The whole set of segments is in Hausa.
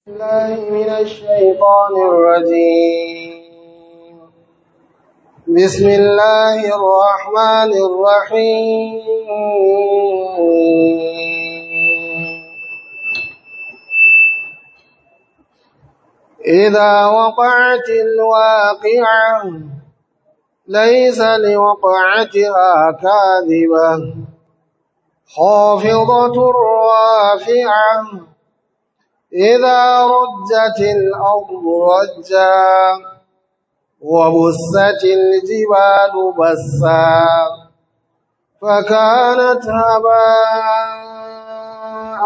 الله من الشيطان الرجيم. بسم الله الرحمن الرحيم. إذا وقعت الواقعة ليس لوقعتها كاذبة خافضة رافعة إذا رجت الأرض رجا وبست الجبال بسا فكانت هباء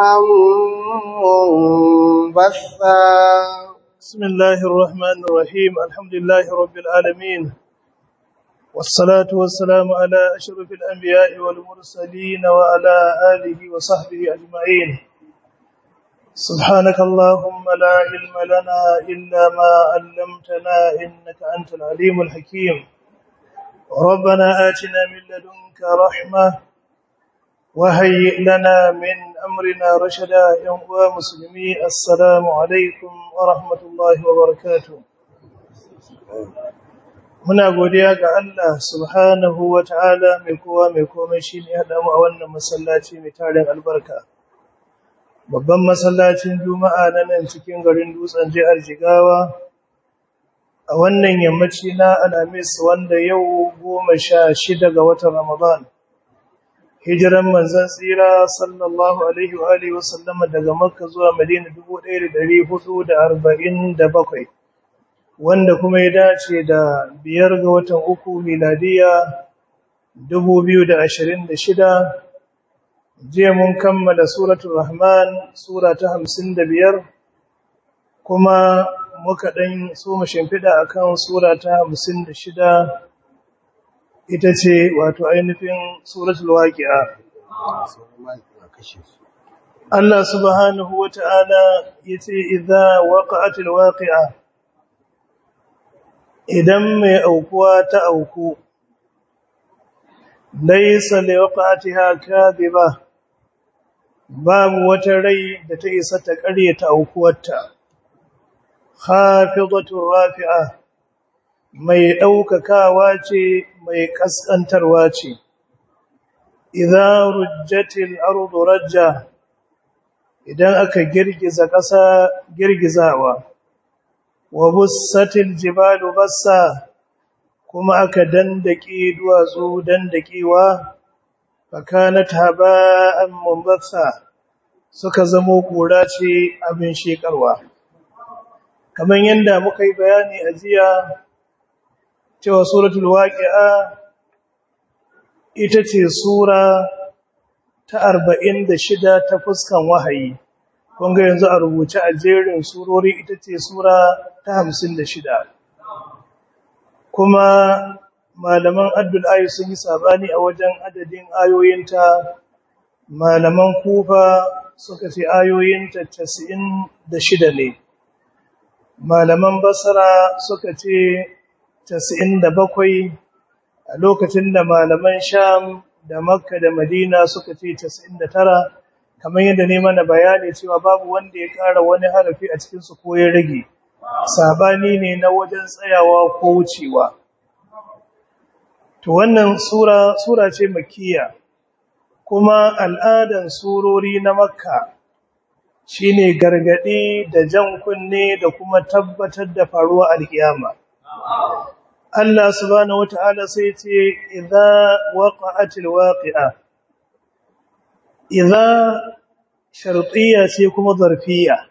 منبثا. بسم الله الرحمن الرحيم. الحمد لله رب العالمين، والصلاة والسلام على أشرف الأنبياء والمرسلين وعلى آله وصحبه أجمعين. سبحانك اللهم لا علم لنا إلا ما علمتنا إنك أنت العليم الحكيم. ربنا آتنا من لدنك رحمة وهيئ لنا من أمرنا رشدا. يا مسلمي السلام عليكم ورحمة الله وبركاته. muna godiya ga Allah subhanahu wataala mai kowa mai komai shine ya hada mu a wannan masallaci mai tarin albarka, babban masallacin Juma'a na nan cikin garin Dutsen jihar Jigawa, a wannan yammaci na Alhamis wanda yau 16 ga watan Ramadan. Hijiran manzon tsira sallallahu alaihi wa alihi wasallam daga Makka zuwa Madina 1447, wanda kuma ya dace da 5 ga watan uku miladiya 2026. Jiya mun kammala suratul Rahman, sura ta 55, kuma muka dan so mu shimfida akan sura ta 56, ita ce wato ainihin suratul Waqi'a. Allah subhanahu wata'ala yace idza waqa'atil waqi'a, idan mai aukuwa ta auku, laysa liwaqa'atiha kadhiba, babu wata rai da ta isa ta ƙaryata aukuwarta. Khafidatur rafi'a, mai ɗaukakawa ce, mai ƙasƙantarwa ce. Idza rujjatil ardu rajja, idan aka girgiza ƙasa girgizawa. Wa bussatil jibalu bassa, kuma aka dandake duwatsu dandakewa. Fakanat haba'an munbatha, suka zamo kura ce abin shekarwa. Kamar yadda muka yi bayani a jiya cewa suratul Waqi'a ita ce sura ta 46 ta fuskan wahayi. Kun ga yanzu a rubuce a jerin surori ita ce sura ta 56. Kuma malaman addul ayi sun yi sabani a wajen adadin ayoyinta. Malaman Kufa suka ce ayoyinta 96 ne. Malaman Basra suka ce 97, a lokacin da malaman Sham da Makka da Madina suka ce 99, kamar yadda ne mana bayani cewa babu wanda ya ƙara wani harafi a cikin su ko ya rage. Sabani ne na wajen tsayawa ko wucewa. To wannan sura ce makkiya, kuma al'adan surori na Makka shine gargadi da jan kunne da kuma tabbatar da faruwa alkiyama. Allah subhanahu wataala sai ce idza waqa'atil waqi'a. Idza shartiyya ce kuma zarfiyya,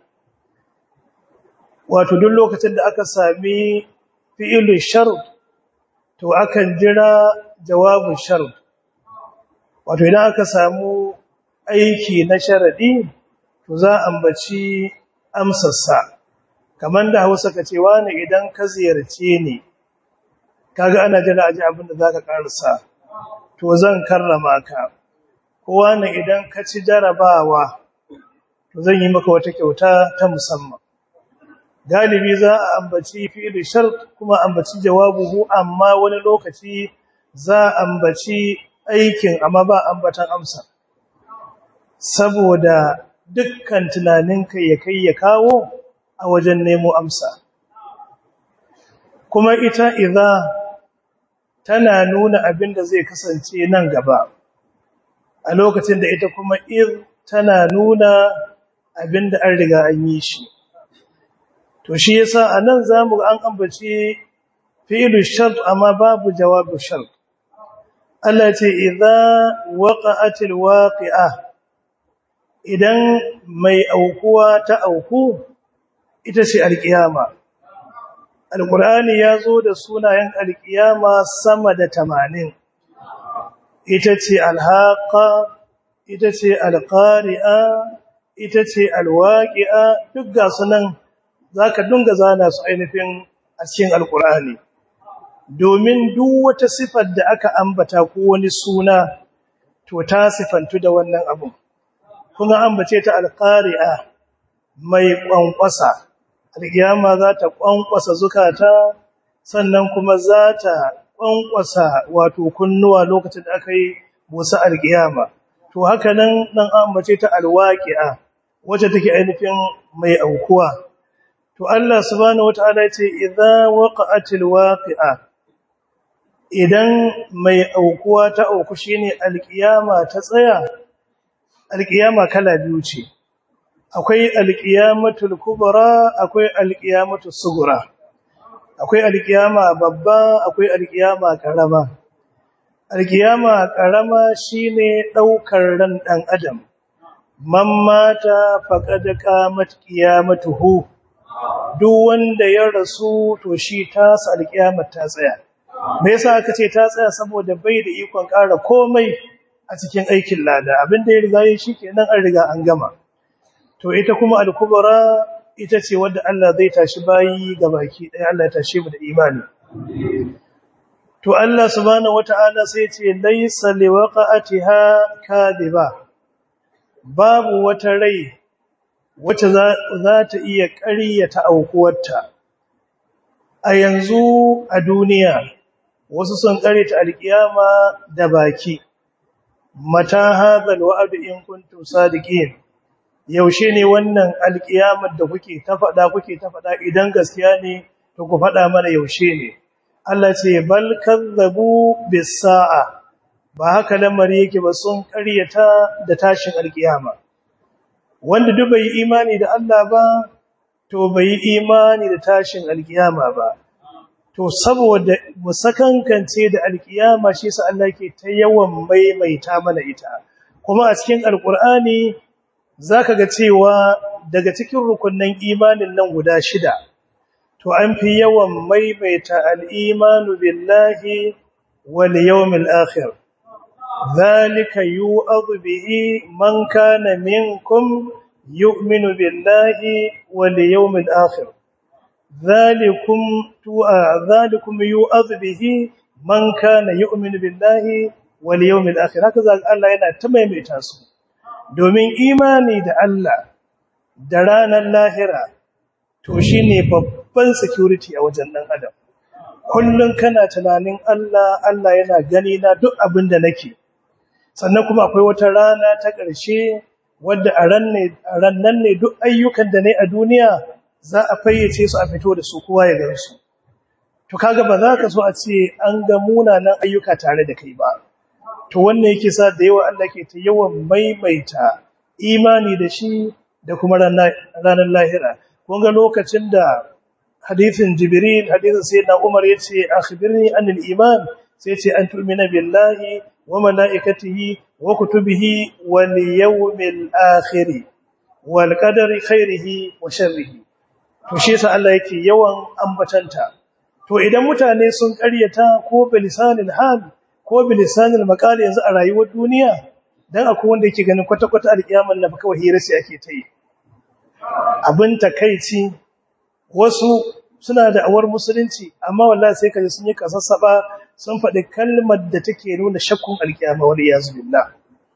wato duk lokacin da aka sami fi'ilun shart to akan jira jawabin shart. Wato idan aka samu aiki na sharadi to za a ambaci amsarsa. Kamar da Hausa ka ce wani idan ka ziyarce ni, kaga ana jira aji abin da zaka karasa, to zan karrama ka. Ko wani idan ka ci jarabawa, to zan yi maka wata kyauta ta musamman. Galibi za a ambaci fi'il shart kuma ambaci jawabuhu, amma wani lokaci za a ambaci aikin amma ba ambatan amsa. Saboda dukkan tunaninka ya kai ya kawo a wajen nemo amsa. Kuma ita idza tana nuna abin da zai kasance nan gaba, a lokacin da ita kuma tana nuna abin da an riga an yi shi. To shi yasa anan zamu an ambaci fi'lu shart amma babu jawabu shart. Allah ce idza waqa'atil waqi'ah, idan mai aukuwa ta auku ita ce alkiyama. Alqur'ani yazo da sunayen alkiyama sama da 80. Ita ce alhaqa, ita ce alqari'a, ita ce alwaqi'a, duk ga sunan zaka dunga zana su ainihin a cikin alqur'ani. Domin duk wata sifar da aka ambata ko wani suna to ta sifantu da wannan abu. Kuma ambace ta alqari'a, mai kwankwasa. Alkiyama za ta kwankwasa zukata, sannan kuma za ta kwankwasa wato kunnuwa lokacin da aka yi busa alkiyama. To haka nan ambace ta alwaqi'a, wacce take ainihin mai aukuwa. To Allah subhanahu wataala ya ce idza waqa'atil waqi'a, idan mai aukuwa ta auku shine alkiyama ta tsaya. Alkiyama kala biyu ce, akwai alkiyamatul kubra, akwai alkiyamatus sughra. Akwai alkiyama babba, akwai alkiyama karama. Alkiyama karama shine daukar ran dan adam. Man mata faqad qamat qiyamatuhu, duk wanda ya rasu to shi tasa alkiyamar ta tsaya. Me yasa aka ce ta tsaya? Saboda bai da ikon ƙara komai a cikin aikin lada, abinda ya riga yi shikenan, an riga an gama. To ita kuma al-kubra ita ce wadda Allah zai tashi bayi gabaki ɗaya. Allah ya tashi mu da imani. To Allah subhanahu wataala sai ya ce laysa liwaqa'atiha kadiba, babu wata rai wacce za ta iya ƙaryata aukuwarta. A yanzu a duniya wasu sun ƙaryata alkiyama da baki. Mata hadhal wa'd in kuntum sadiqin, yaushe ne wannan alkiyamar da kuke ta faɗa idan gaskiya ne to ku faɗa mana yaushe ne. Allah ce bal kazzabu bis sa'a, ba haka lamari yake ba, sun ƙaryata da tashin alkiyama. Wanda duk bai imani da Allah ba to bai imani da tashin alkiyama ba. To saboda musakankance da alkiyama shi sa Allah ke ta yawan maimaita mana ita. Kuma a cikin alkur'ani zaka ga cewa daga cikin rukunnan imanin nan guda 6 to an fi yawan maimaita al-imanu billahi wal yawmil akhir. Zalika yu'adhu bihi man kana minkum yu'minu billahi wal yawmil akhir. ذلكم يؤذ به من كان يؤمن بالله واليوم الآخر. haka Allah yana ta maimaita su domin imani da Allah da ranar lahira to shine babban security a wajen dan adam. Kullun kana tunanin Allah yana gani na duk abin da nake. Sannan kuma akwai wata rana ta ƙarshe wadda a ran nan ne duk ayyukan da nayi a duniya za a fayyace su a fito da su kowa ya gansu. To kaga ba za ka so a ce an ga munanan ayyuka tare da kai ba. To wannan yake sa da yawa Allah ke ta yawan maimaita imani da shi da kuma ranar lahira. Kun ga lokacin da hadisin Jibril, hadisin Sayyidina Umar yace akhbirni anil iman, sai yace an tu'mina billahi wa malaikatihi wa kutubihi wal yawmil akhir wal qadari khairihi wa sharrihi. To shi yasa Allah yake yawan ambatanta. To idan mutane sun ƙaryata ko bilisanil hal ko bilisanil maqal yanzu a rayuwar duniya, dan akwai wanda yake ganin kwata-kwata alƙiyamar nan fa kawai hira sai ake ta yi. Abin takeici, wasu suna da awar musulunci amma wallahi sai kaje sun yi kasassaba sun faɗi kalmar da take nuna shakkun alƙiyama wal iyaz billah.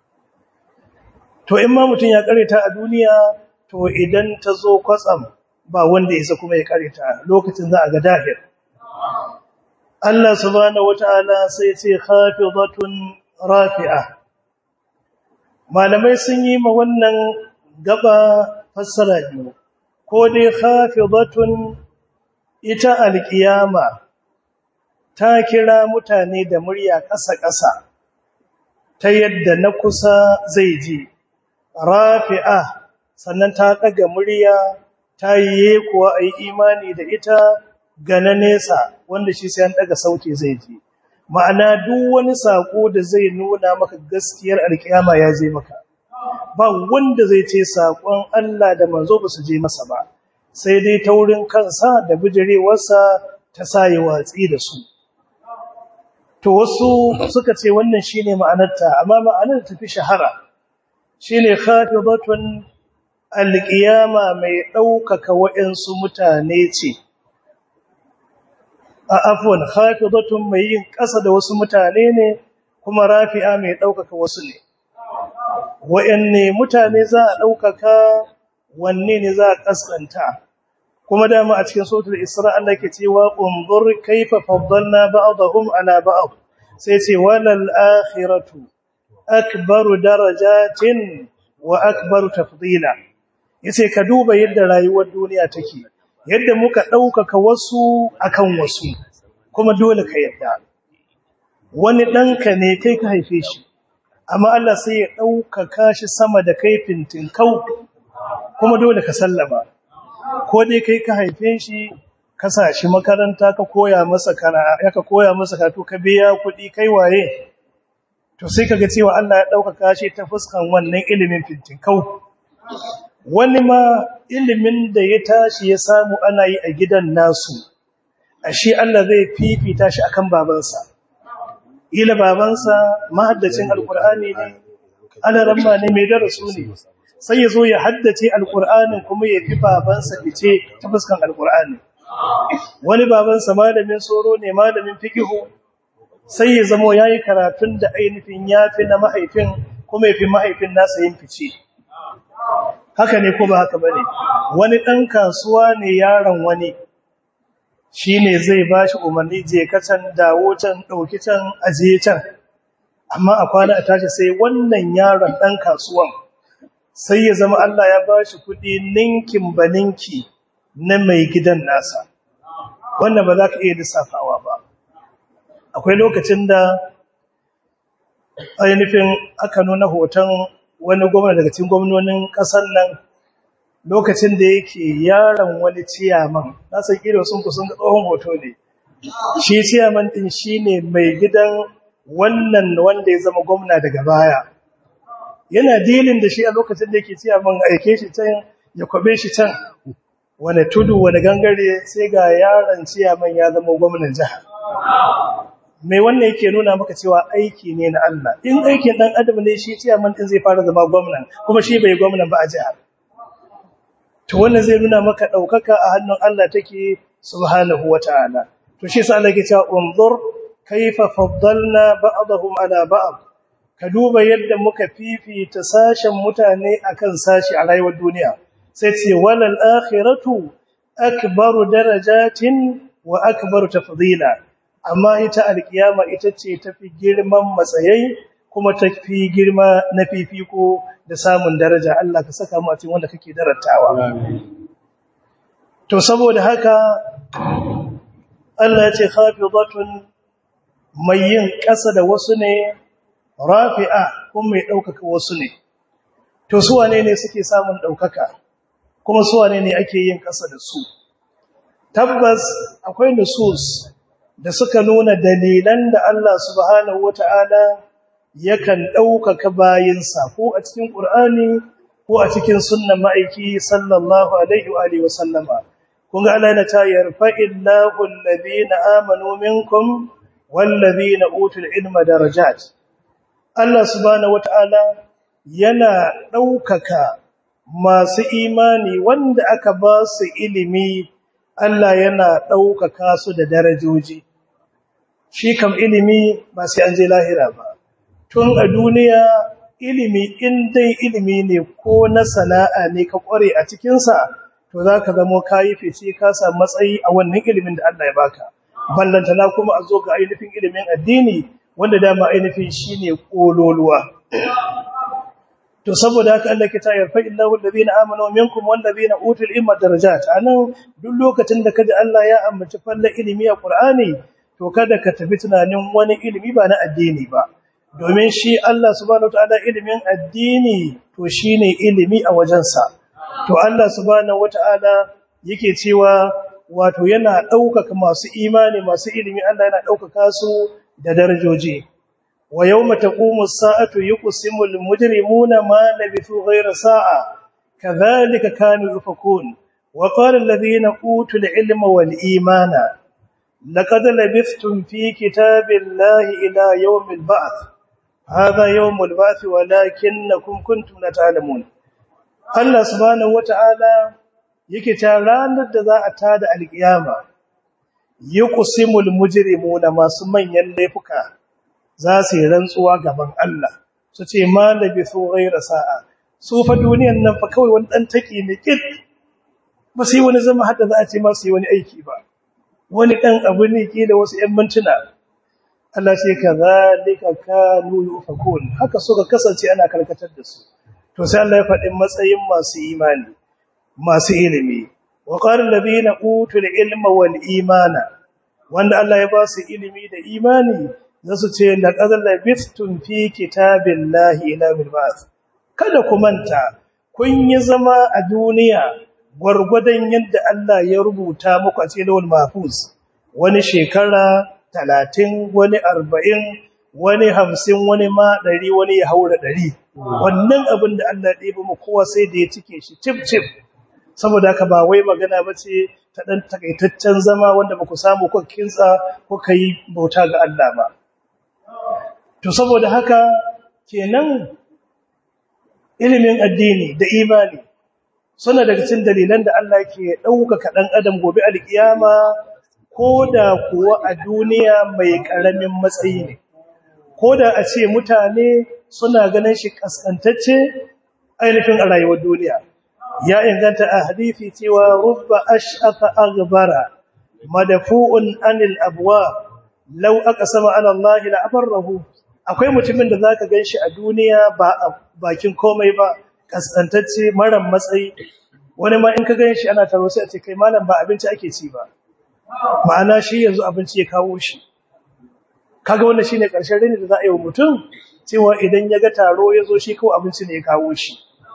To in ma mutun ya ƙaryata a duniya, to idan ta zo kwatsam ba wanda yasa kuma ya ƙaryata, lokacin za a ga dahir. Allah subhanahu wataala sai ce khafidatun rafi'a. Malamai sun yi ma wannan gaba fassara biyu. ko dai khafidatun ita alƙiyama ta kira mutane da murya ƙasa-ƙasa ta yadda na kusa zai ji, rafi'a sannan ta ɗaga murya ta yi kuwa a yi imani da ita ga na nesa wanda shi sai an ɗaga sauti zai ji. Ma'ana duk wani saƙo da zai nuna maka gaskiyar alƙiyama ya je maka. Ba wanda zai ce saƙon Allah da manzo ba su je masa ba, sai dai taurin kansa da bijirewarsa ta sa ya watsi da su. To wasu suka ce wannan shine ma'anarta, amma ma'anar tafi shahara shine khatibatun alqiyama mai daukaka wa'ansu mutane ce. Afwan, khatibatun mai yin ƙasa da wasu mutane ne, kuma rafi'a mai daukaka wasu ne. Wa'anne mutane za a daukaka, wanne ne za a kaskanta? Kuma dama a cikin suratul Isra Allah ke cewa unzur kaifa faddalna ba'dahum ala ba'd, sai ce walal akhiratu akbaru darajatin wa akbaru tafdila. Yace ka duba yadda rayuwar duniya take, yadda muka daukaka wasu akan wasu, kuma dole ka yadda wani danka ne kai ka haife shi, amma Allah sai ya daukaka shi sama da kai fintinkau, kuma dole ka sallama. Ko dai kai ka haife shi, ka sa shi makaranta, ka koya masa karatu, ka biya kuɗi, kai waye, to sai kaga cewa Allah ya ɗaukaka shi ta fuskan wannan ilimin fintinkau. Wani ma ilimin da ya tashi ya samu ana yi a gidan nasu, ashe Allah zai fifita shi akan babansa. Ila babansa mahaddacin alkur'ani ne, alaramma ne, mai darasu ne, sai ya zo ya haddace alƙur'anin kuma ya fi babansa fice ta fuskan alƙur'ani. Wani babansa malamin tsoro ne, malamin fikihu, sai ya zamo ya yi karatun da ainihin ya fi na mahaifin kuma ya fi mahaifin nasa yin fice. Haka ne ko ba haka ba ne? Wani ɗan kasuwa ne yaron wani, shi ne zai ba shi umarni je ka can, dawo can, ɗauki can, ajiye can. Amma a kwana a tashi sai wannan yaron ɗan kasuwan sai ya zama Allah ya ba shi kuɗi ninkin ba ninki na mai gidan nasa, wannan ba za ka iya lissafawa ba. Akwai lokacin da ainihin aka nuna hoton wani gwamna daga cikin gwamnonin ƙasar nan, lokacin da yake yaron wani ciyaman, na san ƙira sun kusan ga tsohon hoto ne. Shi ciyaman ɗin shi ne mai gidan wannan wanda ya zama gwamna daga baya. Yana dilin da shi a lokacin da yake ciya man aike shi can ya kwabe shi can, wani tudu wani gangare, sai ga yaron ciya man ya zama gwamnan jiha. Mai wannan yake nuna maka cewa aiki ne na Allah. In aikin dan adam ne, shi ciya man din zai fara zama gwamnan, kuma shi bai gwamnan ba a jihar. To wannan zai nuna maka daukaka a hannun Allah take subhanahu wataala. To shi sa Allah ke cewa unzur kaifa faddalna ba'dahum ala ba'd. Ka duba yadda muka fifita sashen mutane akan sashi a rayuwar duniya. Sai ce walal akhiratu akbaru darajatin wa akbaru tafdila. Amma ita alkiyama ita ce tafi girman matsayai kuma tafi girma na fifiko da samun daraja. Allah ka saka mu a cikin wanda kake darattawa. To saboda haka Allah ya ce khafidatun, mai yin ƙasa da wasu ne, rafi'a kuma mai ɗaukaka wasu ne. To su wane ne suke samun ɗaukaka, kuma su wane ne ake yin ƙasa da su? Tabbas akwai nusus da suka nuna dalilan da Allah subhanahu wata'ala yakan ɗaukaka bayinsa, ko a cikin Qur'ani ko a cikin sunnan ma'aiki sallallahu alaihi wa sallama. Kun ga Allah na ta yarfa'illahu alladhina amanu minkum wallazina utul ilma darajat. Allah subhanahu wata'ala yana ɗaukaka masu imani wanda aka ba su ilimi, Allah yana ɗaukaka su da darajoji. Shi kam ilimi ba sai an je lahira ba. Tun a duniya ilimi, in dai ilimi ne ko na sana'a ne ka ƙware a cikinsa, to za ka zama kayi fice ka samu matsayi a wannan ilimin da Allah ya baka. Ballantana kuma a zo ga ainihin ilimin addini, wanda dama ainihin shi ne ƙololuwa. to saboda haka Allah ke ta yarfa illahu alladhina amanu minkum wal ladina utul ilma darajat. Anan duk lokacin da kaji Allah ya ambaci fallan ilimi a Qur'ani to kada ka tafi tunanin wani ilimi ba na addini ba, domin shi Allah subhanahu wataala ilimin addini to shine ilimi a wajensa. To Allah subhanahu wataala yake cewa wato yana ɗaukaka masu imani masu ilimi, Allah yana ɗaukaka su da darajoji. wa yawma taqumu as-sa'atu yuqsimu al-mujrimuna ma labithu ghayra sa'a kadhalika kanu yufakun wa qala alladhina utul ilma wal imana laqad labithtum fi kitabillahi ila yawmil ba'th hadha yawmul ba'th walakinnakum kuntum la ta'lamun. Allah subhanahu wata'ala yake ta ranar da za a tada alkiyama yuqsimul mujrimuna masu manyan laifuka za su yi rantsuwa gaban Allah su ce ma labithu ghayra sa'a, su fa duniyan nan fa kawai wani dan taki ne kit ba sai wani zama hada za a ce ma su yi wani aiki ba, wani dan abu ne ke da wasu ƴan mintuna. Allah sai kazalika kanu yufakun, haka suka kasance ana karkatar da su. To sai Allah ya faɗi matsayin masu imani masu ilimi, wa qala alladhina utul ilma wal imana, wanda Allah ya ba su ilimi da imani zasu ce laqad labithtum fi kitabillahi ila ba'th. Kada ku manta kun yi zama a duniya gurgudan yadda Allah ya rubuta muku a cikin lawul mahfuz, wani shekara 30 wani 40 wani 50 wani ma 100 wani ya haura 100. Wannan abin da Allah ya ɗebe mu kowa sai da ya cike shi cif saboda haka ba wai magana bace ta dan takaitaccen zama wanda ba ku samu ku kinsa ko kai bauta ga Allah ba. To saboda haka kenan ilimin addini da imani suna daga cikin dalilan da Allah ke ɗaukaka ɗan adam gobe alkiyama koda kuwa a duniya mai ƙaramin matsayi ne, koda a ce mutane suna ganin shi kaskantacce ainihin a rayuwar duniya. Ya inganta a hadisi cewa rubba ash'afa aghbara madfu'un anil abwab law aqsama ala Allah la abarrahu. Akwai mutumin da zaka ganshi a duniya ba a bakin komai ba, kaskantacce maran matsayi, wani ma in ka ganshi ana taro sai a ce kai malam ba abinci ake ci ba, ma'ana shi yanzu abinci ya kawo shi. Kaga wannan shine karshen rini da za a yi wa mutum, cewa idan ya ga taro ya zo shi kawai abinci ne ya kawo shi.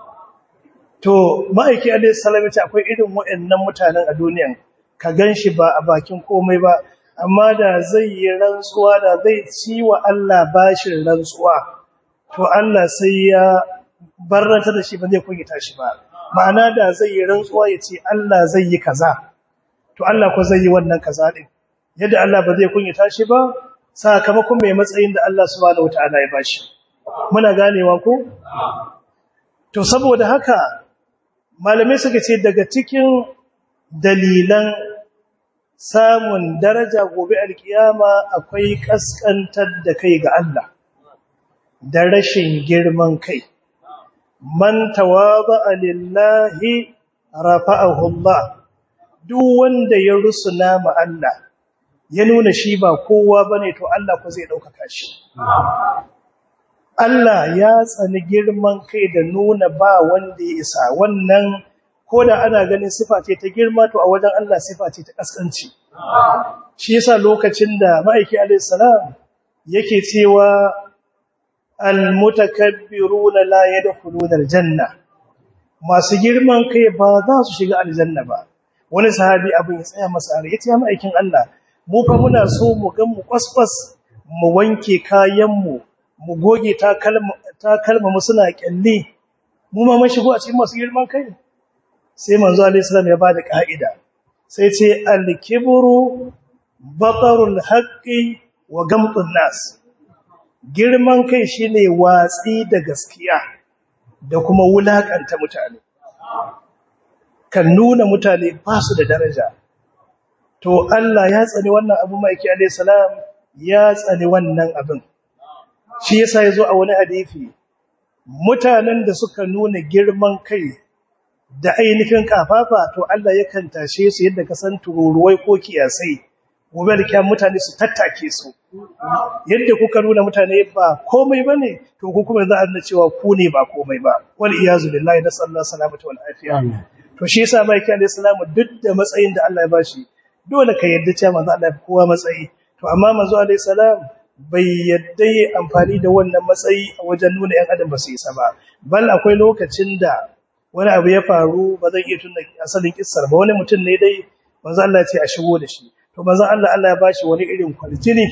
To ma'aiki alaihi salam ce akwai irin waɗannan mutanen a duniyan, ka ganshi ba a bakin komai ba, amma da zai yi rantsuwa da zai ci wa Allah bashin rantsuwa, to Allah sai ya barranta da shi ba zai kunyata shi ba. Ma'ana da zai yi rantsuwa ya ce Allah zai yi kaza, to Allah ko zai yi wannan kaza din. Yadda Allah ba zai kunyata shi ba sakamakon mai matsayin da Allah subhanahu wataala ya bashi. Muna ganewa ko? To saboda haka malamai suka ce daga cikin dalilan samun daraja gobe alkiyama akwai kaskantar da kai ga Allah da rashin girman kai. Man tawaba lillahi rafa'ahu Allah. Duk wanda ya rusuna ma Allah ya nuna shi ba kowa bane to Allah ko zai ɗaukaka shi. Allah ya tsani girman kai da nuna ba wanda ya isa, wannan koda ana ganin sifa ce ta girma to a wajen Allah sifa ce ta kaskanci. Shi yasa lokacin da ma'aiki alayhi salam yake cewa al-mutakabbiruna la yadkhuluna al-janna, masu girman kai ba za su shiga aljanna ba. Wani sahabi abin ya tsaya masa are yace ya ma'aikin Allah, mu fa muna so mu ga mu kwaskwas mu wanke kayan mu goge takalma mu suna kyalle, mu ma mun shigo a cikin masu girman kai. Sai manzo alayhi salam ya bada kaida, sai ce al-kibru batarul haqqi wa gamtun nas. Girman kai shine watsi da gaskiya da kuma wulakanta mutane, kan nuna mutane ba su da daraja. To Allah ya tsani wannan abu, ma'aiki alayhi salam ya tsani wannan abin. Shi yasa yazo a wani hadisi, mutanen da suka nuna girman kai da ainihin kafafa to Allah yakan tashe su yadda ka san tururuwai ko kiyasai, gobe da kyan mutane su tattake su yadda kuka nuna mutane ba komai bane to ku kuma za a nuna cewa ku ne ba komai ba wal iyazu billahi nasallallahu salamata wal afiya to shi yasa mai kyan islamu duk da matsayin da Allah ya bashi dole ka yarda cewa manzo Allah ya kowa matsayi to amma manzo alaihi salam bai yadda yi amfani da wannan matsayi a wajen nuna ‘yan adam ba su isa ba. Bal akwai lokacin da wani abu ya faru ba zan iya tuna asalin kissar ba wani mutum ne dai manzo Allah ya ce a shigo da shi. To manzo Allah ya bashi wani irin kwarjini.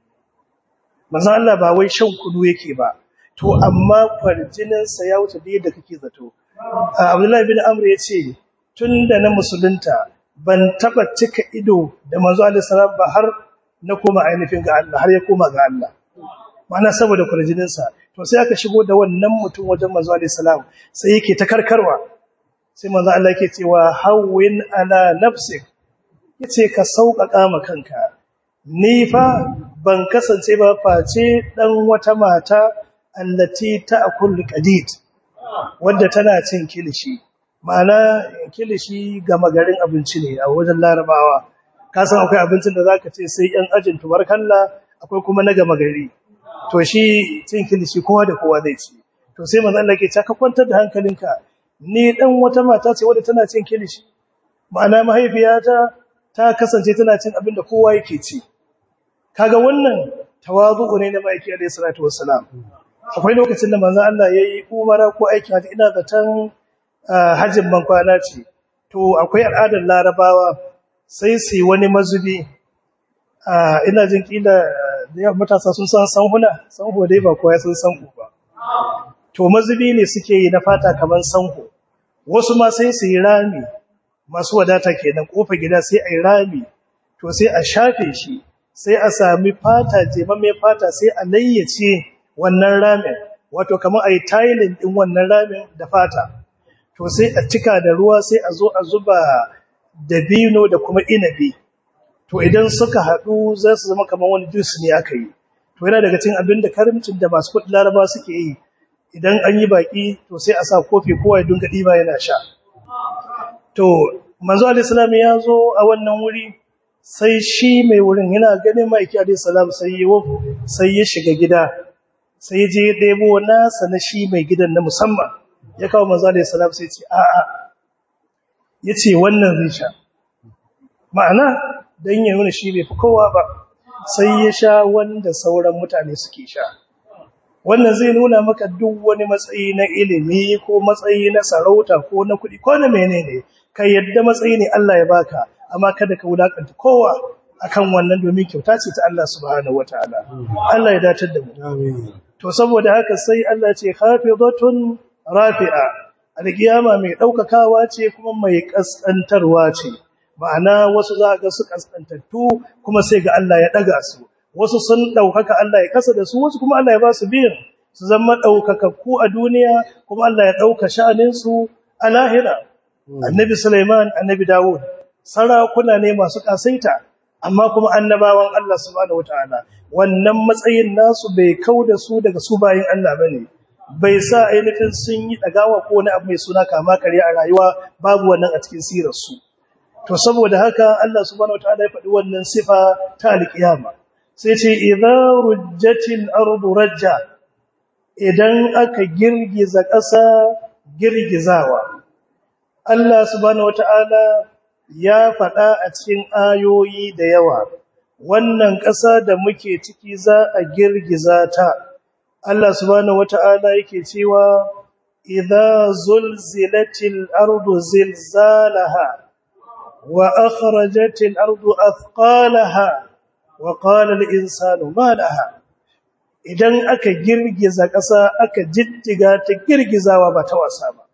Manzo Allah ba wai shan kudu yake ba. To amma kwarjininsa ya wuce da yadda kake zato. Abdullahi bin Amr ya ce tun da na musulunta ban taba cika ido da manzo alaihi salam ba har na koma ainihin ga Allah har ya koma ga Allah mana saboda kurjininsa to sai aka shigo da wannan mutum wajen manzo alaihi salam sai yake ta karkarwa sai manzo Allah yake cewa hawwin ala nafsik yace ka sauƙaƙa ma kanka ni fa ban kasance ba face dan wata mata allati ta'kul qadid wanda tana cin kilishi ma'ana kilishi ga magarin abinci ne a wajen larabawa ka san akwai abincin da zaka ce sai yan ajin tubarkalla akwai kuma na gama gari to shi cin kilishi kowa da kowa zai ci to sai manzo Allah ke ce ka kwantar da hankalinka ni dan wata mata ce wadda tana cin kilishi ma'ana mahaifiyata ta kasance tana cin abin da kowa yake ci kaga wannan tawazu ne na maiki alayhi salatu wassalam akwai lokacin da manzo Allah yayi umara ko aikin haji ina zaton hajjin ban kwana ce to akwai al'adar larabawa sai su wani mazubi ina jin kila da yawan matasa sun san sanho dai ba kowa ya san sanho ba to mazubi ne suke yi na fata kamar sanho wasu ma sai su yi rami masu wadata kenan kofar gida sai a yi rami to sai a shafe shi sai a sami fata jemamme fata sai a layyace wannan ramin wato kamar a yi tiling din wannan ramin da fata to sai a cika da ruwa sai a zo a zuba dabino da kuma inabi to idan suka haɗu za su zama kamar wani juice ne aka yi to yana daga cikin abin da karimcin da masu kudi laraba suke yi idan an yi baki to sai a sa kofi kowa ya dinga ɗiba yana sha to manzo alaihi salam ya zo a wannan wuri sai shi mai wurin yana ganin maiki alaihi salam sai ya shiga gida sai ya je ɗebo nasa na shi mai gidan na musamman ya kawo manzo alaihi salam sai ya ce a'a yace wannan zai sha ma'ana dan ya nuna shi bai fi kowa ba sai ya sha wanda sauran mutane suke sha wannan zai nuna maka duk wani matsayi na ilimi ko matsayi na sarauta ko na kuɗi ko na menene kai yadda matsayi ne Allah ya baka amma kada ka wulakanta kowa akan wannan domin kyauta ce ta Allah subhanahu wataala Allah ya datar da mu amin to saboda haka sai Allah ya ce khafizatun rafi'a alkiyama mai daukakawa ce kuma mai kaskantarwa ce ma'ana wasu za ga su kaskantattu kuma sai ga Allah ya daga su wasu sun daukaka Allah ya kasa da su wasu kuma Allah ya ba su biyan su zama daukakakku a duniya kuma Allah ya dauka sha'anin su a lahira annabi Sulaiman annabi Dawud sarakuna ne masu kasaita amma kuma annabawan Allah subhanahu wataala wannan matsayin nasu bai kauda su daga su bayin Allah bane bai sa ainihin sun yi dagawa ko wani abu mai suna kama kare a rayuwa babu wannan a cikin sirar su to saboda haka Allah subhanahu wataala ya faɗi wannan sifa ta alkiyama sai ce idza rujjatil ardu rajja idan aka girgiza ƙasa girgizawa Allah subhanahu wataala ya faɗa a cikin ayoyi da yawa wannan ƙasa da muke ciki za a girgiza ta Allah subhanahu wata'ala yake cewa idza zulzilatil ardu zilzalaha wa akhrajatil ardu athqalaha wa qala al insanu ma laha idan aka girgiza ƙasa aka jiddiga ta girgizawa ba ta wasa ba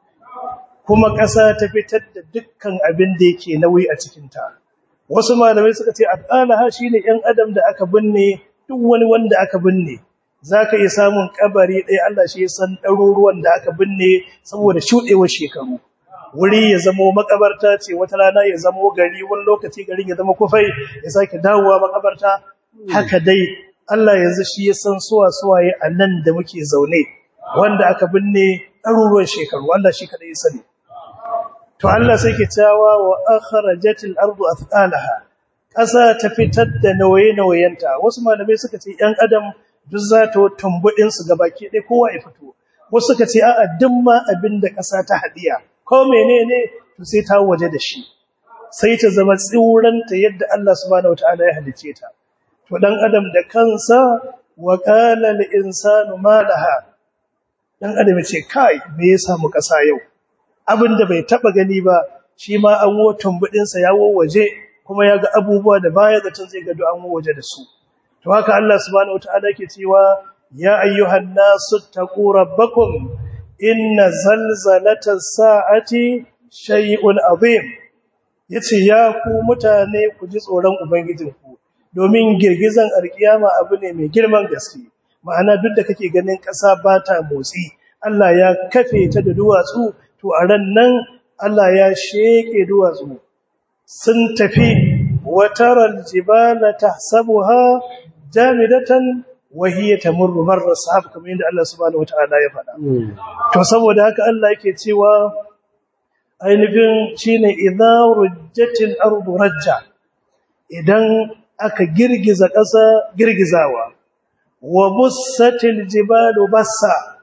kuma ƙasa ta fitar da dukkan abin da yake nauyi a cikinta. Wasu malamai suka ce athqalaha shine ɗan adam da aka binne duk wani wanda aka binne zaka iya samun kabari ɗaya Allah shi ya san ɗaruruwan da aka binne saboda shudewar shekaru. Wuri ya zama makabarta ce wata rana ya zama gari wani lokaci garin ya zama kufai ya sake dawowa makabarta haka dai Allah yanzu shi ya san suwaye a nan da muke zaune wanda aka binne ɗaruruwan shekaru Allah shi kadai ya sani. To Allah sai ke cewa wa akhrajatil ardu athqalaha ƙasa ta fitar da nauye-nauyenta. Wasu malamai suka ce ‘yan adam duk za ta tambuɗinsu gabaki ɗaya kowa ya fito. Wasu suka ce a'a duk ma abin da ƙasa ta haɗiya, ko menene to sai ta waje da shi. Sai ta zama tsiwuranta yadda Allah subhanahu wataala ya halice ta. To dan adam da kansa wa qala lil insanu ma laha. Dan adam ya ce kai me ya samu ƙasa yau? Abinda bai taba gani ba shi ma an wo tumbudin sa ya waje kuma ya ga abubuwa da baya da tun zai ga an waje da su. To haka Allah subhanahu wataala yake cewa ya ayyuhan nasu taqu rabbakum inna zalzalatas sa'ati shay'un azim. Yace ya ku mutane ku ji tsoron ubangijinku domin girgizan alkiyama abu ne mai girman gaske. Ma'ana duk da kake ganin ƙasa ba ta motsi, Allah ya kafe ta da duwatsu, to a ran nan Allah ya sheke duwatsu sun tafi wa taral jibala tahsabuha jamidatan wa hiya tamurru marra sahab, kamar yadda Allah subhanahu wataala ya faɗa. To saboda haka Allah yake cewa ainihin shine idza rujjatil ardu rajja, idan aka girgiza ƙasa girgizawa, wa bussatil jibalu bassa,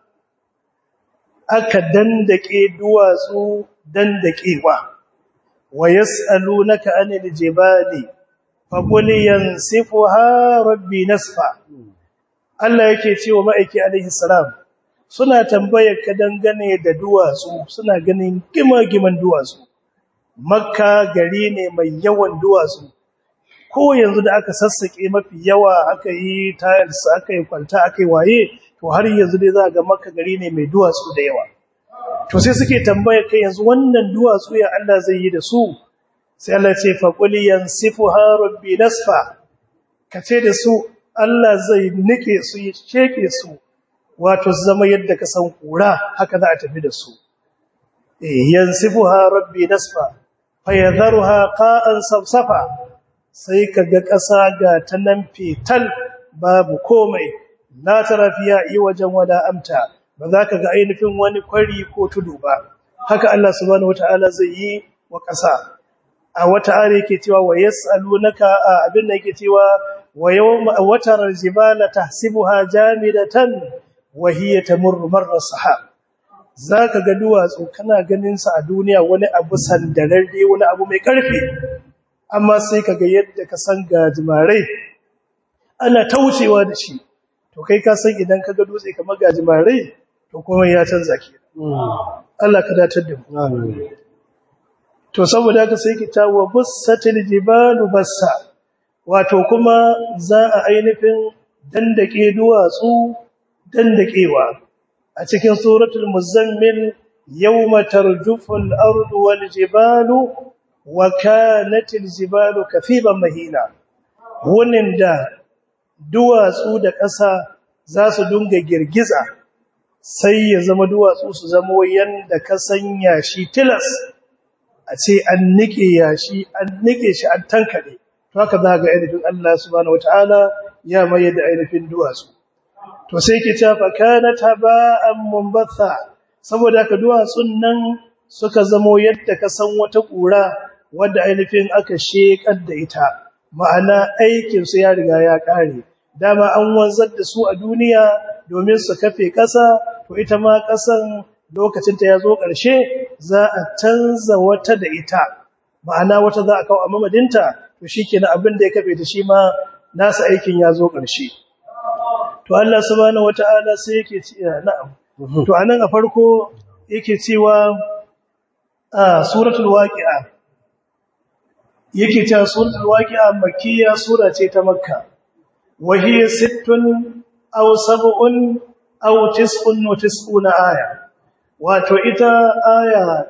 aka dandake duwatsu dandakewa, wa yas'alunaka anil jibali faqul yansifuha rabbi nasfa. Allah yake cewa ma'aiki alaihi salam, suna tambayar ka dangane da duwatsu, suna ganin gima-giman duwatsu. Makka gari ne mai yawan duwatsu. Ko yanzu da aka sassake mafi yawa, aka yi tiles, aka yi kwalta, aka yi waye, to har yanzu dai za ga Makka gari ne mai duwatsu da yawa. To sai suke tambayar kai yanzu wannan duwatsu ya Allah zai yi da su? Sai Allah ce faqul yansifuha rabbi nasfa. Kace da su Allah zai nike su, ya sheke su, wato zama yadda ka san kura, haka za a tafi da su. Yansifuha rabbi nasfa fayadharuha qa'an safsafa. Sai kaga ƙasa ga ta nan fetal babu komai, la tarafiya yi wajen wala amta, ba za ka ga ainihin wani kwari ko tudu ba. Haka Allah subhanahu wataala zai yi wa ƙasa. A wata ayar yake cewa wa yas'alunaka, abin da yake cewa wa yawma wataral jibala tahsibuha jamidatan wa hiya tamurru marra sahab. Zaka ga duwatsu kana ganin sa a duniya wani abu sandararre, wani abu mai karfi, amma sai kaga yadda ka san gajimarai ana taucewa da shi. To kai ka san idan kaga dutse kamar gajimarai to komai ya canza ke. Allah ka datar da mu. To saboda haka sai ki tawo bussatil jibalu bassa, wato kuma za a ainihin dandake duwatsu dandakewa. A cikin suratul muzammil yawma tarjuful ardu wal jibalu wa kanatil jibalu kathiban mahina. Wannan da duwatsu da ƙasa za su dunga girgiza, sai ya zama duwatsu su zama yanda ka sanya shi tilas, a ce an nike yashi, an nike shi an tankade. To haka za ga ainihin Allah subhanahu wataala ya mai da ainihin duwatsu. To sai ke ta fa kanat haba'an munbatha, saboda haka duwatsun nan suka zama yadda ka san wata ƙura wadda ainihin aka shekar da ita, ma'ana aikinsu ya riga ya ƙare. Dama an wanzar da su a duniya domin su kafe ƙasa, to ita ma ƙasan lokacinta ya zo ƙarshe, za a canza wata da ita, ma'ana wata za a kawo a mamadinta, to shi kenan abin da ya kafe ta shi ma nasa aikin ya zo ƙarshe. To Allah subhanahu wata'ala sai yake cewa na'am. To anan a farko yake cewa suratul waqi'a, yake cewa suratul waqi'a makkiya, sura ce ta Makka. Wa hiya 60 aw 70 aw 99 aya. Wato ita aya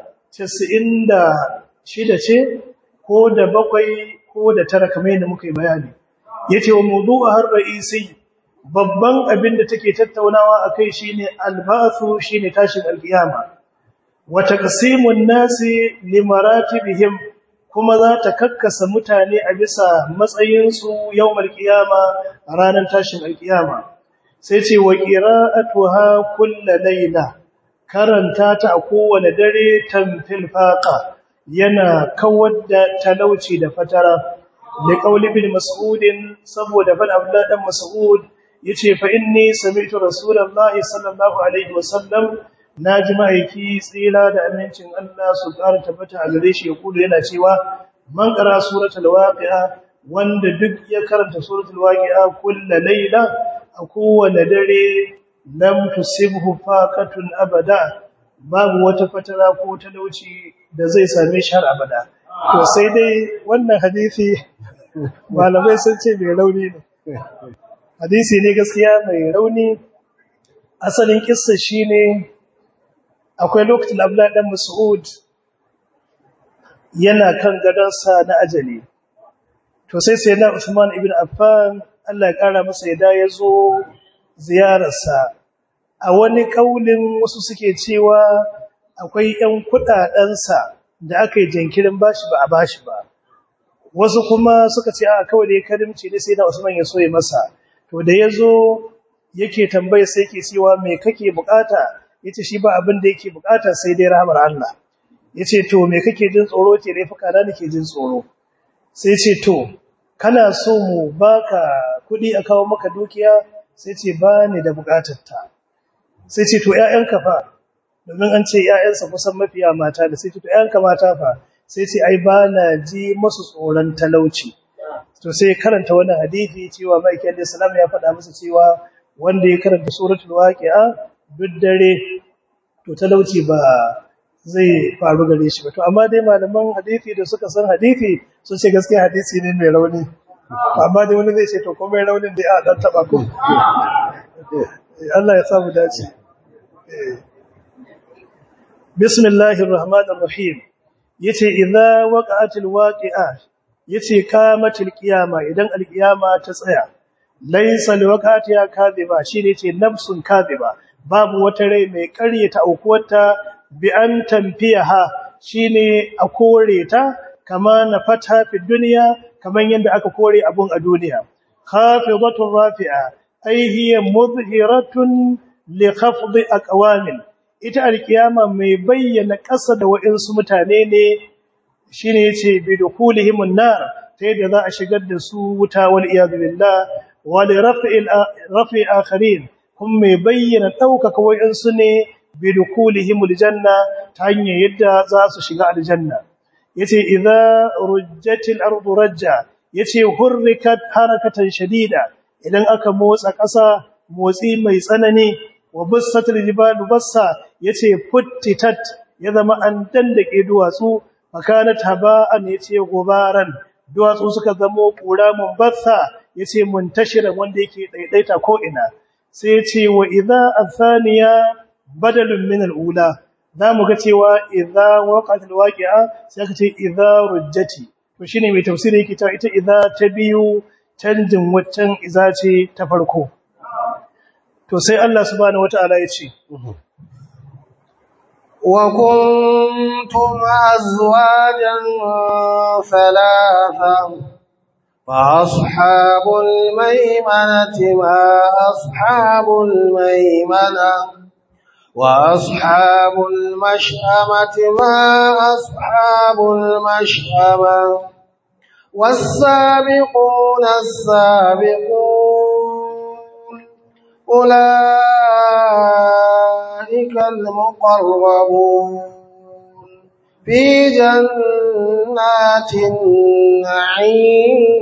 96 ce ko da 7 ko da 9 kamar yadda muka yi bayani. Yace wa mawdu'u har ra'isi, babban abin da take tattaunawa akai shine al-ba'thu, shine tashin al-qiyama. Wa taqsimun nasi limaratibihim, kuma za ta kakkasa mutane a bisa matsayinsu yawmal qiyama, a ranar tashin al-qiyama. Sai ce wa qira'atuha kullu layla, karanta ta a kowane dare tamfil faqa, yana kawar da talauci da fatara. da qauli bin mas'ud saboda fa Abdullah dan Mas'ud yace fa inni sami'tu rasulullahi sallallahu alaihi wasallam naji ma'aiki tsira da amincin Allah su ƙara tabbata a gare shi ya kudu yana cewa man qara suratul waqi'a wanda duk ya karanta suratul waqi'a kullu layla a kowane dare lam tusibhu faqatun abada babu wata fatara ko talauci da zai same shi har abada to sai dai wannan hadisi malamai sun ce mai rauni ne hadisi ne gaskiya mai rauni asalin kissa shine akwai lokacin Abdullah dan Mas'ud yana kan gadonsa na ajali to sai na Usman ibn Affan Allah ya kara masa yadda ya zo ziyararsa a wani kaulin wasu suke cewa akwai ƴan kudadensa da aka yi jinkirin bashi ba a bashi ba wasu kuma suka ce a kawai da ya karimci ne sai na Usman ya so ya masa to da yazo yake tambaye sai yake cewa me kake bukata yace shi ba abin da yake bukata sai dai rahmar Allah yace to me kake jin tsoro ce dai fuka da nake jin tsoro sai ce to kana so mu baka kudi a kawo maka dukiya sai ce ba ni da bukatar ta sai ce to ƴaƴanka fa domin an ce ƴaƴansa kusan mafiya mata da sai ce to ƴaƴanka mata fa sai ce ai ba na ji musu tsoron talauci to sai karanta wannan hadisi cewa Maikin Allah sallam ya faɗa masa cewa wanda ya karanta suratul waqi'a duk dare to talauci ba zai faru gare shi ba to amma dai malaman hadisi da suka san hadisi sun ce gaskiya hadisi ne mai rauni amma dai wani zai ce to komai raunin da ya dan taba ko Allah ya samu dace bismillahir rahmanir rahim yace idza waqa'atil waqi'a yace kamatil qiyama idan alqiyama ta tsaya laysa liwaqatiha kadhiba shine yace nafsun kadhiba babu wata rai mai ƙaryata aukuwarta bi an tamfiyaha shine a kore ta kama na fata fi duniya kaman yanda aka kore abun a duniya khafidatun rafi'a ay hiya mudhiratun li khafdi aqwamin ita alkiyama mai bayyana ƙasa da wa'insu mutane ne shine yace bi dukulihim an-nar ta yadda za a shigar da su wuta wal iyad billah wa li rafi akharin kun mai bayyana ɗaukaka wa'insu ne bi dukulihim aljanna ta hanyar yadda za su shiga aljanna yace idza rujjatil ardu rajja yace hurrikat harakatan shadida idan aka motsa ƙasa motsi mai tsanani wa bussatil jibalu bassa yace futtitat ya zama an dandake duwatsu fakanat haba'an yace gobaran duwatsu suka zama kura munbassa yace muntashiran wanda yake daidaita ko ina sai yace wa idza athaniya badalun min al-ula zamu ga cewa idza waqa'atil waqi'a sai aka ce idza rujjati to shine mai tafsiri yake cewa ita idza ta biyu canjin waccan idza ce ta farko to sai Allah subhanahu wataala ya ce wa kuntum azwajan thalatha fa ashabul maymanati ma ashabul maymanah وأصحاب المشأمة ما أصحاب المشأمة والسابقون السابقون أولئك المقربون في جنات النعيم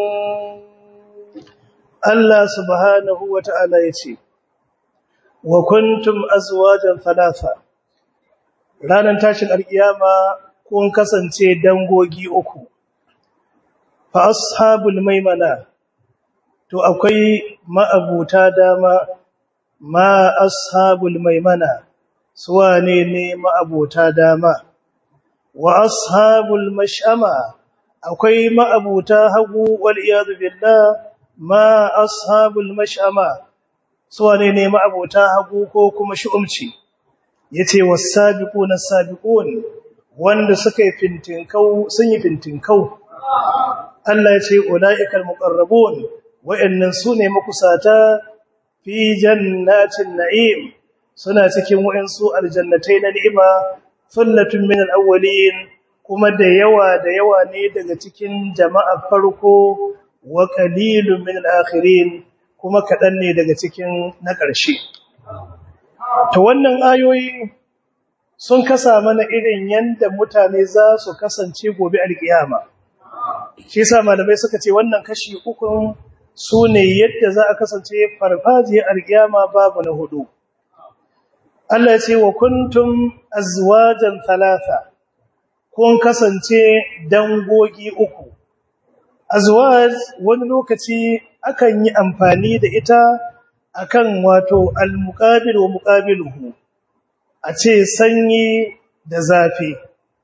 الله سبحانه وتعالى يقول wa kuntum azwajan thalatha ranan tashin alkiyama kun kasance dangogi uku fa ashabul maimana to akwai ma'abuta dama ma ashabul maimana suwane ne ma'abuta dama wa ashabul mash'ama akwai ma'abuta hagu wal iyad billah ma ashabul mash'ama suwane ne ma'abota hagu ko kuma shu'umci yace was-sabiquna as-sabiqun wanda suka yi fintinkau sun yi fintinkau Allah yace ulaikal muqarrabun wa'annan sune makusata fi jannatin na'im suna cikin wa'ansu aljannatai na ni'ima sullatun min al-awwalin kuma da yawa ne daga cikin jama'a farko wa qalilun min al-akhirin kuma kadan ne daga cikin na ƙarshe. To wannan ayoyi sun kasa mana irin yanda mutane za su kasance gobe alkiyama. Shi yasa malamai suka ce wannan kashi ukun su ne yadda za a kasance farfajiyar alkiyama babu na hudu. Allah ya ce wa kuntum azwajan thalatha, kun kasance dangogi uku. Azwaj wani lokaci akan yi amfani da ita akan wato al-muqabil wa muqabiluhu, a ce sanyi da zafi,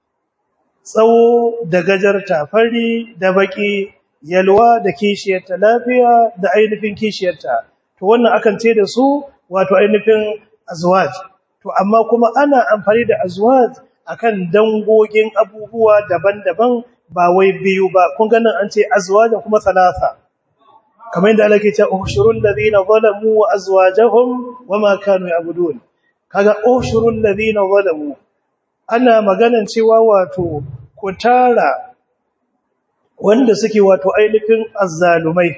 tsawo da gajarta, fari da baki, yalwa da kishiyarta, lafiya da ainihin kishiyarta. To wannan akan ce da su wato ainihin azwaj. To amma kuma ana amfani da azwaj akan dangogin abubuwa daban-daban ba wai biyu ba. Kun ganin an ce azwaj kuma thalatha. Kamar yadda Allah ke cewa ushurul ladina zalamu wa azwajahum wama kanu ya'budun. Kaga ushurul ladina zalamu ana maganan cewa wato ku tara wanda suke wato ainihin azzalumai,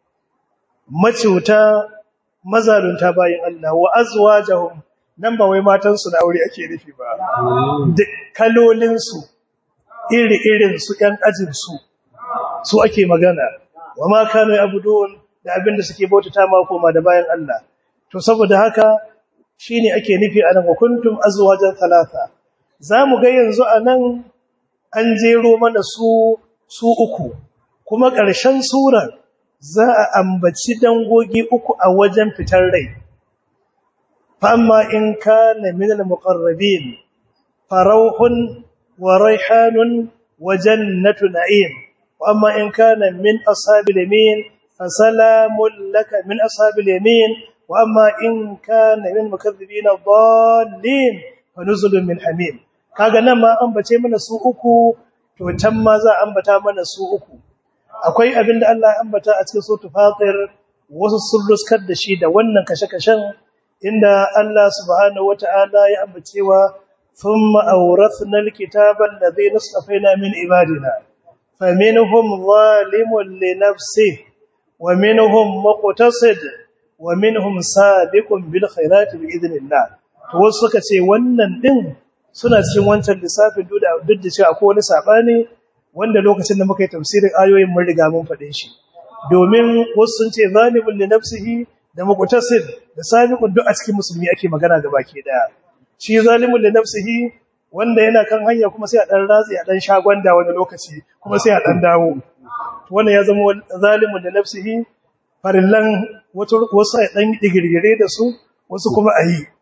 macuta, mazalunta bayin Allah, wa azwajahum nan ba wai matansu da aure ake nufi ba, da kalolinsu iri-irin su ‘yan ajinsu su ake magana, wa ma kanu ya'budun da abinda suke bautata ma koma da bayan Allah. To saboda haka shine ake nufi anan wa kuntum azwajan thalatha. Zamu ga yanzu anan an jero mana su uku, kuma ƙarshen surar za a ambaci dangogi uku a wajen fitar rai. Famma in kana min al-muqarrabin farauhun wa raihanun wa jannatu na'im, wa amma in kana min ashabil yamin fasalamun laka min ashabil yamin, wa amma in kana min mukaththibin ad-dallin fanuzulun min hamim. Kaga nan ma ambace mana su uku, to can ma za a ambata mana su uku. Akwai abinda Allah ya ambata a cikin suratul Fatir, wasu sun ruskar da shi da wannan kashe-kashen, inda Allah subhanahu wata'ala ya ambacewa thumma awrathna alkitaba alladhina istafaina min ibadina faminhum zalimun li nafsihi wa minhum muqtasid wa minhum sabiqun bil khairati bi idhnillah. To wasu suka ce wannan din suna cikin wancan lissafin duk da cewa akwai wani sabani wanda lokacin da muka yi tafsirin ayoyin mun riga mun faɗe shi. Domin wasu sun ce zalimun li nafsihi da muqtasid da sabiqun duk a cikin musulmi ake magana gabaki daya. Shi zalimun li nafsihi wanda yana kan hanya kuma sai a dan ratsi a dan shagwanda wani lokaci kuma sai a dan dawo. Wannan ya zama zalimun li nafsihi, farillan wasu a dan digirgire da su, wasu kuma a yi.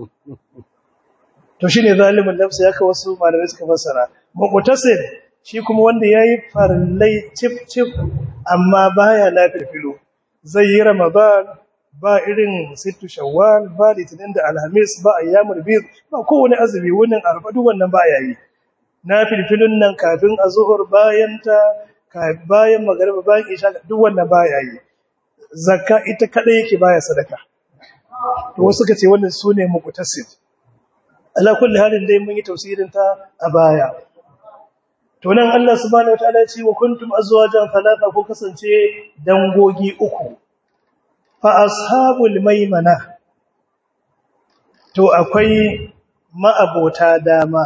To shine zalimin nafsi yaka wasu malamai suka fassara. Muqtasid shi kuma wanda yayi farillai cif amma baya lafilfilo. Zai yi Ramadan ba irin sittu Shawwal, ba Litinin da Alhamis, ba ayyamul bid, ba kowane azumi wannan arfa duk wannan ba yayi. Nafilfilun nan kafin azhur, bayan ta, bayan magriba, bayan isha duk wannan ba yayi. Zakka ita kadai yake baya sadaka. To wasu suka ce wannan sune muqtasid. Ala kulli halin dai mun yi tafsirin ta a baya. To nan Allah subhanahu wataala ya ce wa kuntum azwajan thalatha, ko kasance dangogi uku. Fa ashabul maimana, to akwai ma'abota dama.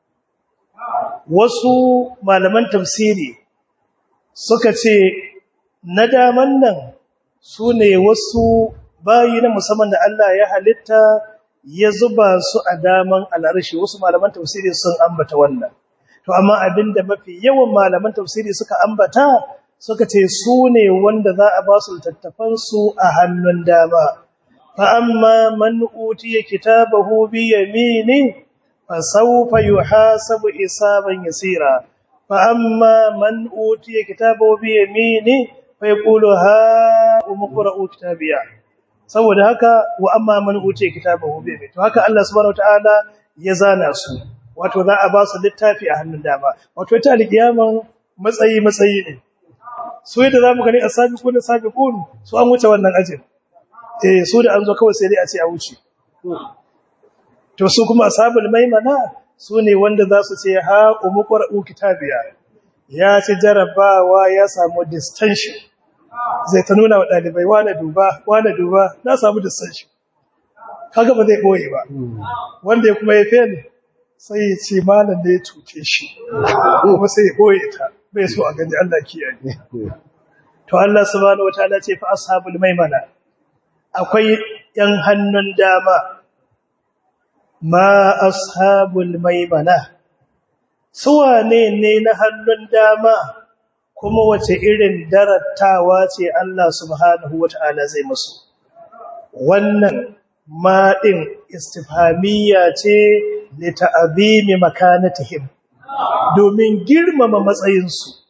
Wasu malaman tafsiri suka ce na daman nan sune wasu bayi na musamman da Allah ya halitta ya zuba su a daman al'arshi. Wasu malaman tafsiri sun ambata wannan. To amma abinda mafi yawan malaman tafsiri suka ambata suka ce su ne wanda za a ba su littattafan su a hannun dama. Fa amma man utiya kitabahu bi yamini fa sawfa yuhasabu hisaban yasira. Fa amma man utiya kitabahu bi yamini fa yaqulu ha umqra'u kitabiya. Saboda haka wa amma man utiya kitabahu bi yamini, to haka Allah subhanahu wataala ya zana su. Wato za a ba su littafi a hannun dama. Wato ita alkiyaman matsayi ne. Su yadda za mu gani a sabiqun su an wuce wannan ajin. Su da an zo kawai sai dai a ce a wuce. To su kuma ashabul maimana su ne wanda za su ce ha umuqra'u kitabiya, ya ci jarabawa ya samu distinction, zai ta nuna wa ɗalibai wane duba na samu distinction, kaga ba zai ɓoye ba. Wanda ya kuma ya fail sai ya ce malam da ya cuce shi, kuma sai ya ɓoye ta, bai so a gani, Allah kiyaye. To Allah subhanahu wataala ce fa ashabul maimana, akwai ‘yan hannun dama, ma ashabul maimana, suwa ne na hannun dama, kuma wace irin darattawa ce Allah subhanahu wata'ala zai musu. Wannan ma ɗin istifhamiyya ce li ta'zimi makanatihim, domin girmama matsayinsu.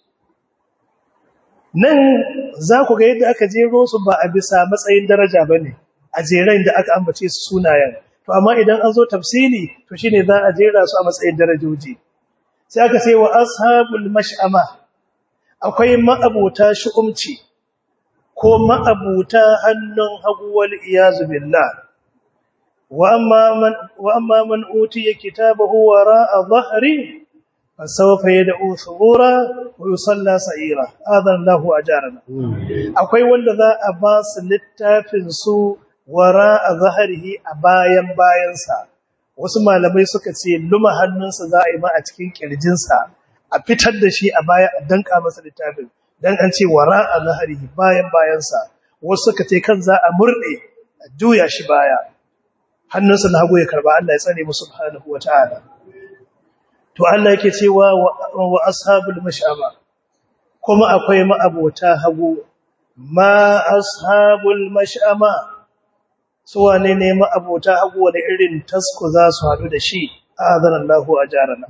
Nan za ku ga yadda aka jero su ba a bisa matsayin daraja ba ne, a jeren da aka ambace su sunayen. To, amma idan an zo tafsiri, to shi ne za a jera su a matsayin darajoji. Sai aka ce wa ashabul mash'ama, akwai ma'abuta shu'umci, ko ma'abuta hannun hagu wal iyazu billah. Wa amma man utiya kitabahu wara'a dhahri fasawfa yad'u thubura wa yusalla sa'ira. Adan lahu ajarana. Akwai wanda za a ba su littafin su wara'a dhahrihi a bayansa. Wasu malamai suka ce luma hannunsa za a yi ma a cikin kirjinsa, a fitar da shi a baya a danka masa littafin, dan an ce wara'a dhahrihi bayansa. Wasu suka ce kan za a murde a juya shi baya, hannunsa na hagu ya karba. Allah ya tsare mu subhanahu wataala. To Allah yake cewa wa ashabul mash'ama, kuma akwai ma'abota hagu. Ma ashabul mash'ama, su wane ne ma'abota hagu, wani irin tasko za su haɗu da shi. Azanallahu ajarana.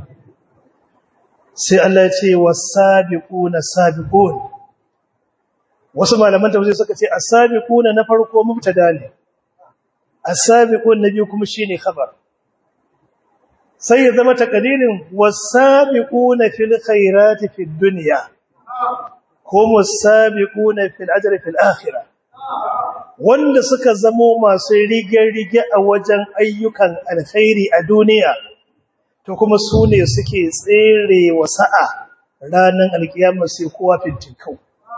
Sai Allah ya ce was-sabiquna sabiqun. Wasu malaman tafsir suka ce as-sabiquna na farko mubtada ne, as-sabiqun na biyu kuma shine khabar. Sai ya zama takadirin was-sabiquna fil khairati fid dunya, hum was-sabiquna fil ajri fil akhirah. Wanda suka zamo masu rige-rige a wajen ayyukan alkhairi a duniya, to kuma su ne suke tsere wa sa'a ranar alkiyama, sai kowa fintinkau.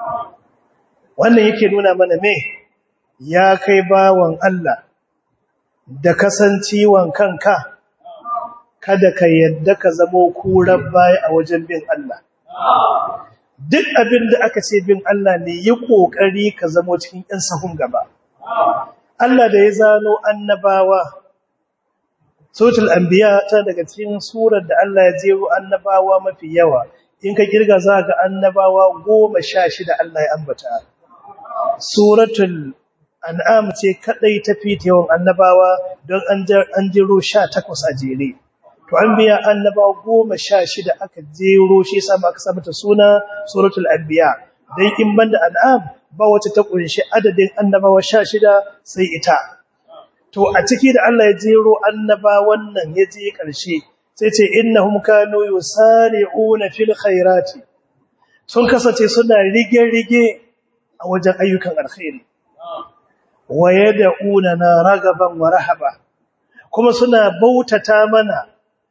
Wannan yake nuna mana me ya kai bawan Allah da kasancewan kanka, kada ka yadda ka zamo kuran baya a wajen bin Allah. Duk abin da aka ce bin Allah ne, yi ƙoƙari ka zamo cikin ‘yan sahun gaba. Allah da ya zano annabawa, Suratul Anbiya ta daga cikin surar da Allah ya jero annabawa mafi yawa. In ka kirga za ga annabawa 16 Allah ya ambata. Suratul An'am ce kadai ta fita yawan annabawa, don an jero 18 a jere. To Anbiya annabawa 16 aka jero, shi yasa aka sa mata suna Suratul Anbiya. Dan in banda An'am ba wacce ta kunshi adadin annabawa 16 sai ita. To a ciki da Allah ya jero annabawan nan ya je ƙarshe, sai ce innahum kanu yusari'una fil khairati, sun kasance suna rige-rige a wajen ayyukan alkhairi. Wa yad'una ragaban wa rahaba, kuma suna bautata mana,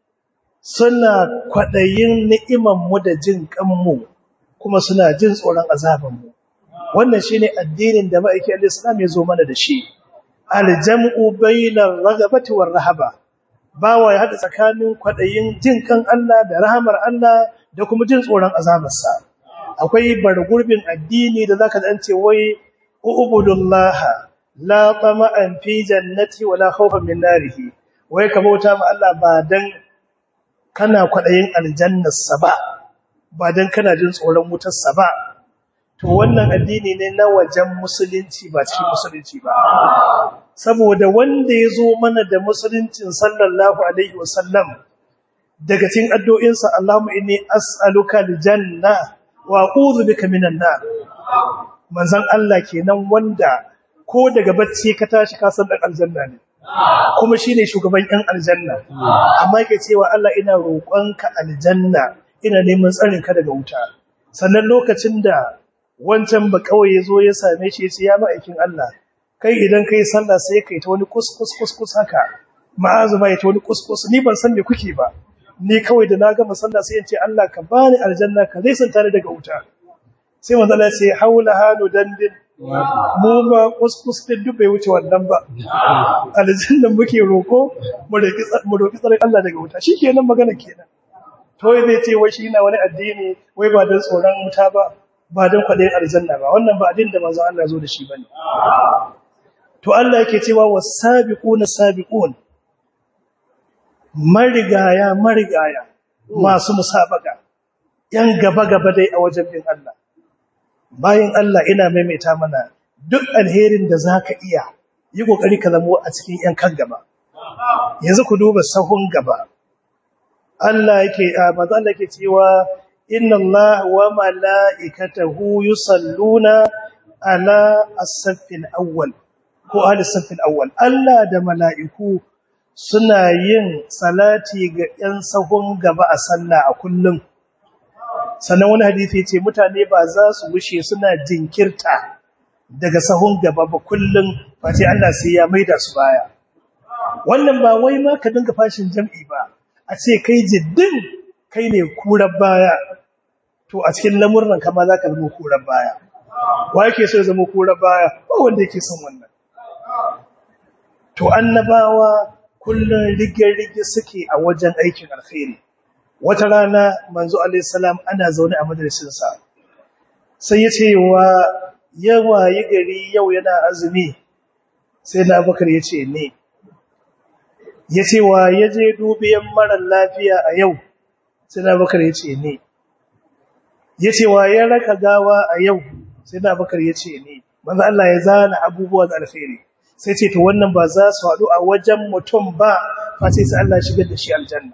suna kwadayin ni'iman mu da jin kanmu, kuma suna jin tsoron azaban mu. Wannan shine addinin da ma'aikin al-Islam ya zo mana da shi. Aljam'u bainar ragabati war rahaba, bawa ya hada tsakanin kwadayin jin kan Allah da rahamar Allah da kuma jin tsoron azabarsa. Akwai bargurbin addini da zaka ce wai ubudullaha la tama'an fi jannati wala khawfan min narihi, wai ka bauta ma Allah ba dan kana kwadayin aljannarsa ba dan kana jin tsoron wutarsa ba. To wannan addini ne na wajen musulunci ba cikin musulunci ba. Saboda wanda ya zo mana da musuluncin sallallahu alaihi wasallam, daga cikin addu'insa Allahumma inni as'aluka aljanna wa a'udhu bika minan nar. Manzon Allah kenan wanda ko daga bacci ka tashi ka san dan aljanna ne, kuma shine shugaban ɗan aljanna. Amma yake cewa Allah ina roƙonka aljanna, ina neman tsarin ka daga wuta. Sannan lokacin da wancan ba kawai yazo ya same shi yace ya ma'aikin Allah, kai idan kai sallah sai kai ta wani kuskus haka, ma'azu ma yace wani kuskus ni ban san me kuke ba, ni kawai da na gama sallah sai in ce Allah ka bani aljanna ka zai santa ni daga wuta. Sai manzo Allah ya ce haula hanu dandin, mu ba kuskus din duk bai wuce wannan ba, aljanna muke roko mu roki tsarin Allah daga wuta, shikenan magana kenan. To zai ce wai shi na wani addini wai ba dan tsoron wuta ba dan kwaɗayin aljanna ba, wannan ba addinin da manzo Allah zo da shi bane. To Allah yake cewa was-sabiquna sabiqun, marigaya masu musabaka, yan gaba dai a wajen bin Allah. Bayan Allah ina maimaita mana duk alherin da zaka iya yi kokari ka zama a cikin yan kan gaba. Yanzu ku duba sahun gaba. Allah yake cewa inna Allah wa mala'ikatahu yusalluna ala as-saffil awwal ko ala as-saffil awwal. Allah da mala'iku suna yin salati ga ‘yan sahun gaba a sallah a kullum. Sannan wani hadisi ce mutane ba za su gushe suna jinkirta daga sahun gaba ba kullum, face Allah sai ya maida su baya. Wannan ba wai ma ka dinga fashin jam'i ba, a ce kai jiddin kai ne kurar baya, to a cikin lamurran kama za ka zama kurar baya. Wa yake so ya zama kurar baya? Ba wanda yake son wannan. To annabawa kullun rige-rige suke a wajen aikin alkhairi. Wata rana manzo alaihi salam ana zaune a majalisinsa, sai ya ce wa yawa yi gari yau yana azumi, sai na Abubakar ya ce ne. Ya ce wa ya je dubiyan marar lafiya a yau, sai na Abubakar ya ce ne. Ya ce wa ya raka gawa a yau, sai na Abubakar ya ce ne. Manzo Allah ya zana abubuwa da alkhairi, sai ce to wannan ba za su haɗu a wajen mutum ba, face sai Allah ya shigar da shi aljanna.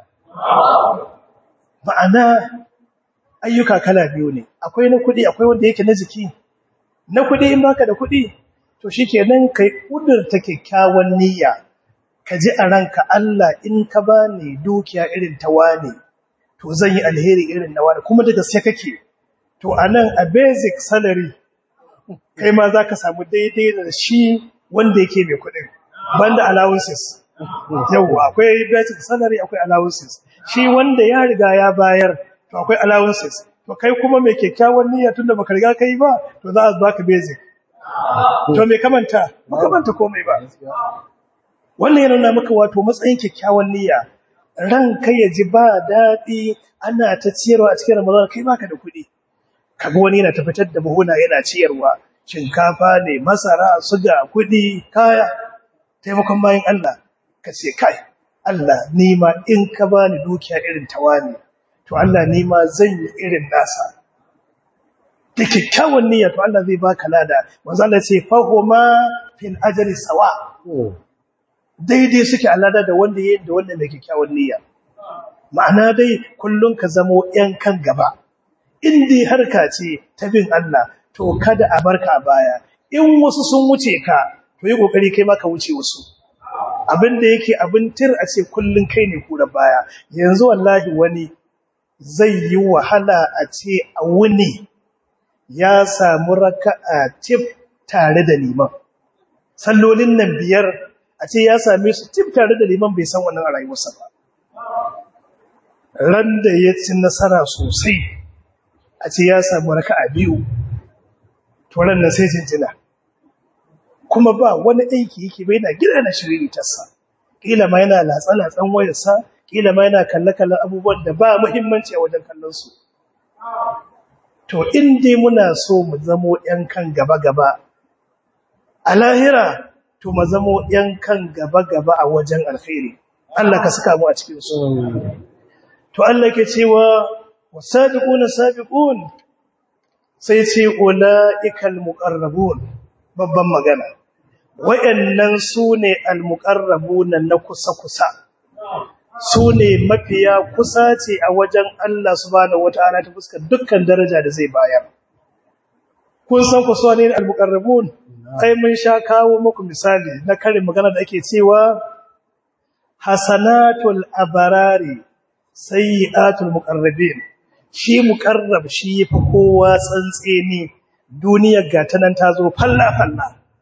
Ma'ana ayyuka kala biyu ne, akwai na kuɗi akwai wanda yake na jiki. Na kuɗi in baka da kuɗi to shikenan kai kudurta kyakkyawan niyya, ka ji a ranka Allah in ka bani dukiya irin ta wani to zan yi alheri irin na wani, kuma da gaske kake. To anan a basic salary kai ma zaka samu daidai da shi wanda yake mai kuɗin, banda allowances. Yawwa akwai basic salary akwai allowances. Shi wanda ya riga ya bayar to akwai allowances. To kai kuma mai kyakkyawan niyya tunda baka riga kai ba to za a baka basic. To me kamanta? Ba kamanta komai ba. Wannan yana nuna maka wato matsayin kyakkyawan niyya. Ran kai ya ji ba daɗi ana ta ciyarwa a cikin Ramadan kai baka da kuɗi. Kaga wani yana ta fitar da buhuna yana ciyarwa, shinkafa ne, masara, suga, kuɗi, kaya, taimakon bayan Allah. Ka ce kai Allah ni ma in ka bani dukiya irin tawani to Allah ni ma zan yi irin nasa. Da kyakkyawan niyya to Allah zai baka lada. Manzo Allah ce fahuma fil ajri sawa. Daidai suke alada da wanda yayin da wanda mai kyakkyawan niyya. Ma'ana dai kullun ka zamo yan kan gaba. In dai harka ce ta bin Allah to kada a barka a baya. In wasu sun wuce ka to yi kokari kai ma ka wuce wasu. Abin da yake abin tir a ce kullun kai ne kura baya. Yanzu wallahi wani zai yi wahala a ce a wuni ya samu raka'a tif tare da liman. Sallolin nan biyar a ce ya same su tif tare da liman bai san wannan a rayuwarsa ba. Ran da ya ci nasara sosai a ce ya samu raka'a biyu to ran nan sai jinjina. Kuma ba wani aiki yake bai na gida na shiriritarsa. Kila ma yana latsa-latsan wayarsa, kila ma yana kalle-kallen abubuwan da ba muhimmanci a wajen kallon su. To in dai muna so mu zamo ‘yan kan gaba-gaba a lahira, to mu zamo ‘yan kan gaba-gaba a wajen alkhairi. Allah ka saka mu a cikin su. To Allah ke cewa wasabiquna sabiqun, sai ce ulaikal muqarrabun, babban magana. Wayannan sune almuqarrabuna na kusa-kusa. Su ne mafiya kusa ce a wajen Allah subhanahu wata'ala ta fuskar dukkan daraja da zai bayar. Kun san ku so ne al-muqarrabun? Ai mun sha kawo muku misali na karin magana da ake cewa hasanatul abarari sayyi'atul muqarrabin. Shi muqarrab shi yafi kowa tsantseni, duniyar gata nan tazo falla-falla.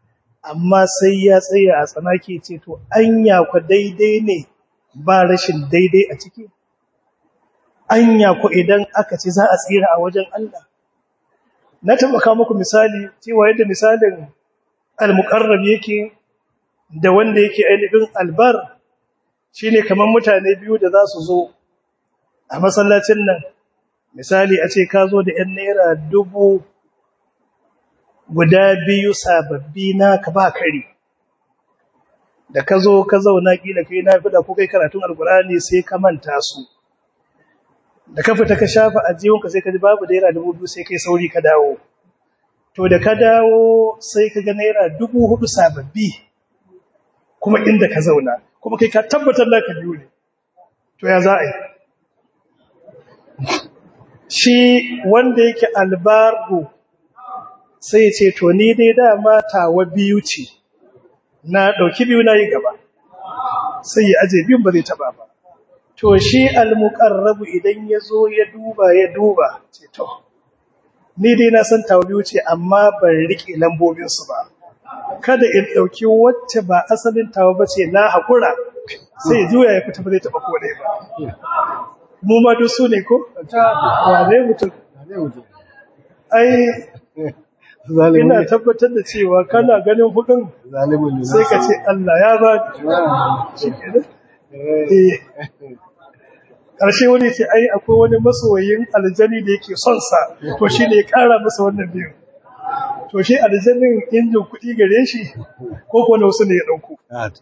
amma sai ya tsaya a tsanaki ce to anya ku daidai ne ba rashin daidai a ciki, anya ku idan aka ce za a tsira a wajen Allah. Na tabbaka muku misali cewa yadda misalin al-muqarrab yake da wanda yake ainihin albar shine kamar mutane biyu da za su zo a masallacin nan. Misali a ce ka zo da 'yan naira 1000 guda biyu sababbi naka ba kari, da ka zo ka zauna kila kai na fida ko kai karatun alkur'ani sai ka manta su, da ka fita ka shafa ajiyunka sai ka ji babu naira 2000 sai kai sauri ka dawo. To da ka dawo sai ka ga naira 4000 sababbi kuma inda ka zauna kuma kai ka tabbatar da ka biyu ne. To ya za a yi? Shi wanda yake albargo sai ce to ni dai dama tawa biyu ce, na ɗauki biyu na yi gaba, sai ya aje biyun ba zai taɓa ba. To shi almuqarrabu idan ya zo ya duba ce to ni dai na san tawa biyu ce amma ban riƙe lambobinsu ba, kada in ɗauki wacce ba asalin tawa ba ce na haƙura, sai juya ya fita ba zai taɓa ko ɗaya ba. Mu ma duk su ne ko? Wane mutum? Ai, ina tabbatar da cewa kana ganin hudun sai ka ce Allah ya ba ƙarshe wani ce ai akwai wani masoyin aljani da yake son sa, to shi ne ya ƙara masa wannan biyu. To shi aljanin injin kuɗi gare shi ko kuwa wasu ne ya ɗauko.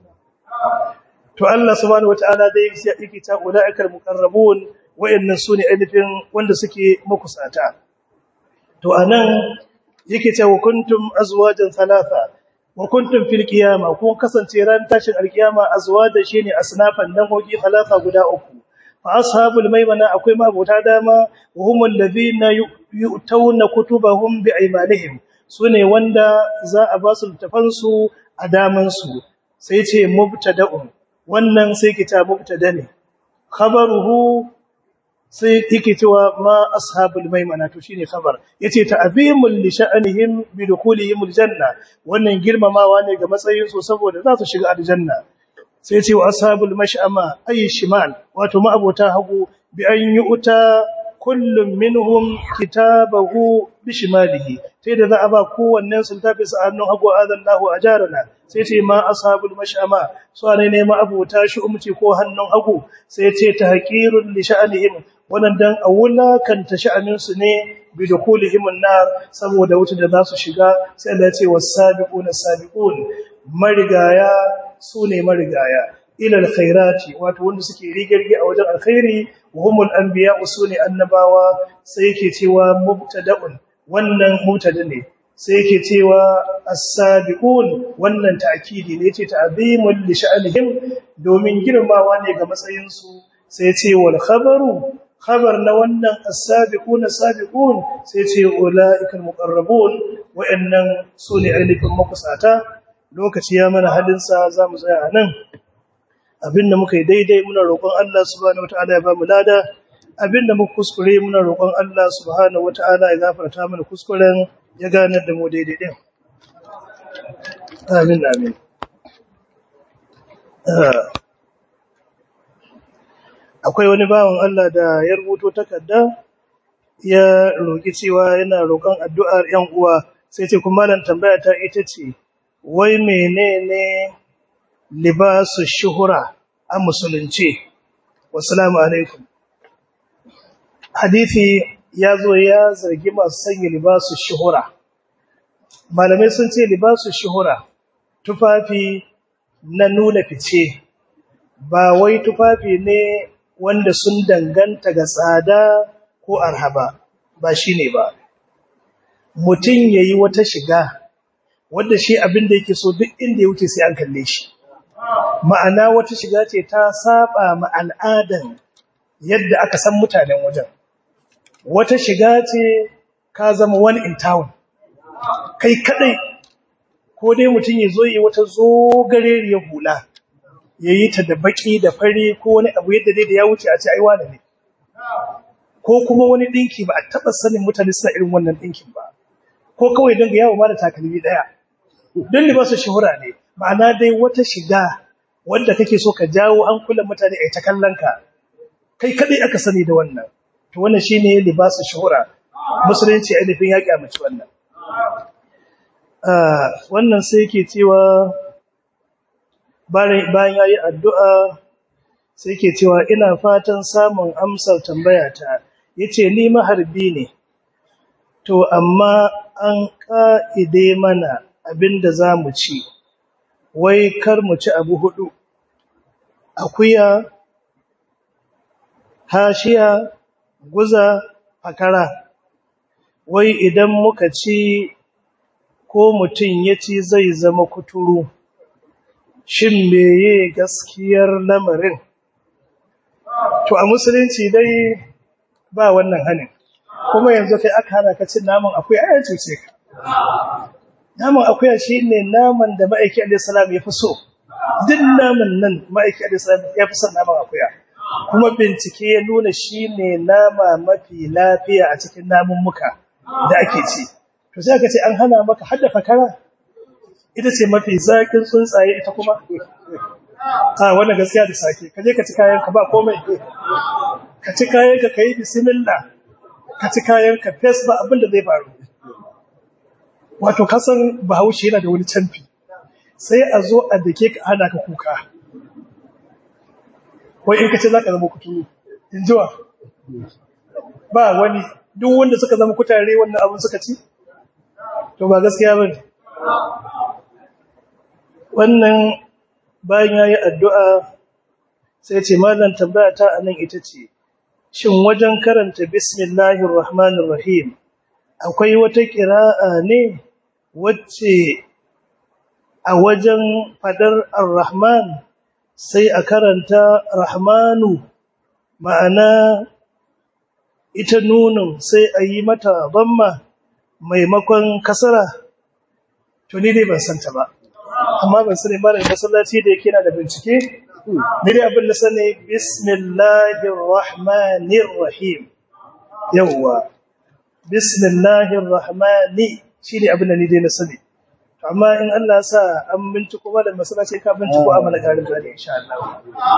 To Allah subhanahu wata'ala dai yake ta ulaikal muqarrabun, wayannan sune ainihin wanda suke makusata. To anan yake cewa kuntum azwajan thalatha wa kuntum fil qiyamah, kun kasance ran tashin alkiyama azwaja shine asnafan dangogi thalatha guda uku. Fa ashabul maimana akwai mabuta dama, wa humul ladhina yu'tawna kutubahum bi aymanihim, sune wanda za a ba su tafansu a daman su. Sai ce mubtada'un, wannan sai kita mubtada ne, khabaruhu sai yake cewa ma ashabul maimana, to shine khabar. Yace ta'zimul li sha'anihim bi dukhulihim aljanna, wannan girmamawa ne ga matsayin su saboda za su shiga aljanna. Sai yace wa ashabul mash'ama ay shimal, wato ma abota hagu, bi an yu'ta kullum minhum kitabahu bi shimalihi, sai da za a ba kowannen sun tafi sa hannun hagu, azallahu ajarana. Sai ce ma ashabul mash'ama, su ne ma abota shi umci ko hannun hagu. Sai ce tahqirul li sha'anihim, wannan dan a wulakanta sha'aninsu ne bi dukulihim an-nar, saboda wuta da za su shiga. Sai Allah ya ce was-sabiquna as-sabiqun, marigaya sune marigaya ila al-khairati, wato wanda suke rigirgi a wajen alkhairi, wa humul anbiya sune annabawa. Sai yake cewa mubtada'un, wannan mubtada ne. Sai yake cewa as-sabiqun, wannan ta'kidi ne, yace ta'zimul li sha'anihim, domin girmawa ne ga matsayin su. Sai ce wal khabaru, khabar na wannan as-sabiquna as-sabiqun, sai ce ulaikal muqarrabun, wa'annan sune ainihin makusata. Lokaci ya mana halin sa, zamu tsaya anan. Abinda muka yi daidai muna roƙon Allah subhanahu wataala ya ba mu lada, abinda muka kuskure muna roƙon Allah subhanahu wataala ya gafarta mana kuskuren, ya ganar da mu daidai din. Amin amin. Akwai wani bawan Allah da ya rubuto takarda ya roƙi cewa yana roƙon addu'ar ƴan uwa. Sai ce kuma malam tambaya ta ita ce, wai menene libasu shuhura a musulunci? Wassalamu alaikum. Hadisi ya zo ya zargi masu sanya libasu shuhura. Malamai sun ce libasu shuhura tufafi na nuna fice, ba wai tufafi ne wanda sun danganta ga tsada ko arhaba, ba shine ba. Mutum yayi wata shiga wanda shi abin da yake so duk inda ya wuce sai an kalle shi. Ma'ana wata shiga ce ta saba ma al'adan yadda aka san mutanen wajen. Wata shiga ce ka zama one in town, kai kadai, ko dai mutum ya zo yi wata zogareriyar hula, ya yi ta da baki da fari ko wani abu yadda dai da ya wuce a ce aiwa ne, ko kuma wani dinki ba a taba sanin mutane suna irin wannan dinkin ba, ko kawai dinga yawo ma da takalmi daya. don libasu shuhura ne ma'ana dai wata shiga wanda kake so ka jawo hankulan mutane a ta kallon ka kai kadai aka sani da wannan to wannan shine libasu shuhura musulunci ainihin ya kyamaci wannan wannan sai yake cewa bayan yayi addu'a sai yake cewa ina fatan samun amsar tambayata yace ni maharbi ne to amma an ka'ide mana abinda zamu ci wai kar mu ci abu hudu akuya hashiya guza fakara wai idan muka ci ko mutum ya ci zai zama kuturu shin meye gaskiyar lamarin to a musulunci dai ba wannan hanin kuma yanzu kai aka hana ka cin naman akuya ai cuce ka naman akuya shine naman da ma'aiki alayhi salam ya fi so duk naman nan ma'aiki alayhi salam ya fi son naman akuya kuma bincike ya nuna shine nama mafi lafiya a cikin namunmuka da ake ci to sai aka ce an hana maka hadda fakara ita ce mafi zakin tsuntsaye ita kuma wannan gaskiya da sake kaje ka ci kayan ka ba komai ka ci kayan ka kai bismillah ka ci kayan ka fes ba abin da zai faru wato kasan Bahaushe yana da wani canfi sai a zo a dake ka hana ka kuka wai in ka ce zaka zama kuturu injiwa ba wani duk wanda suka zama kutare wannan abin suka ci to ba gaskiya bane wannan bayan yayi addu'a sai ce mallan tambaya ta anan ita ce shin wajen karanta bismillahir rahmanir rahim akwai wata qira'a ne wacce a wajen fadar ar-rahman sai a karanta rahmanu ma'ana ita nunun sai a yi mata dhamma maimakon kasara to ni dai ban santa ba amma ban sani malamin masallaci da yake yana da bincike ni dai abin da sani bismillahir rahmanir rahim yawa bismillahir rahmani shine abin da ni dai na sani amma in Allah ya sa an binciko malamin masallaci ka binciko amana garin da insha Allah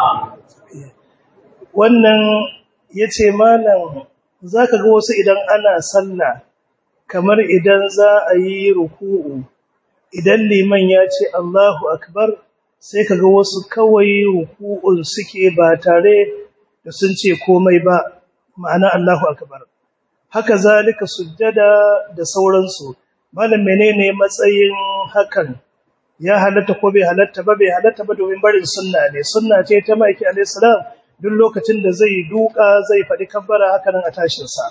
wannan yace malam zaka ga wasu idan ana sallah kamar idan za a yi ruku'u idan liman ya ce Allahu akbar sai kaga wasu kawai ruku'un suke ba tare da sun ce komai ba ma'ana Allahu akbar haka zalika sujjada da sauransu malam menene matsayin hakan ya halatta ko bai halatta ba bai halatta ba domin barin sunna ne sunna ce ta maiki alayhi salam duk lokacin da zai duka zai faɗi kabbara haka nan a tashin sa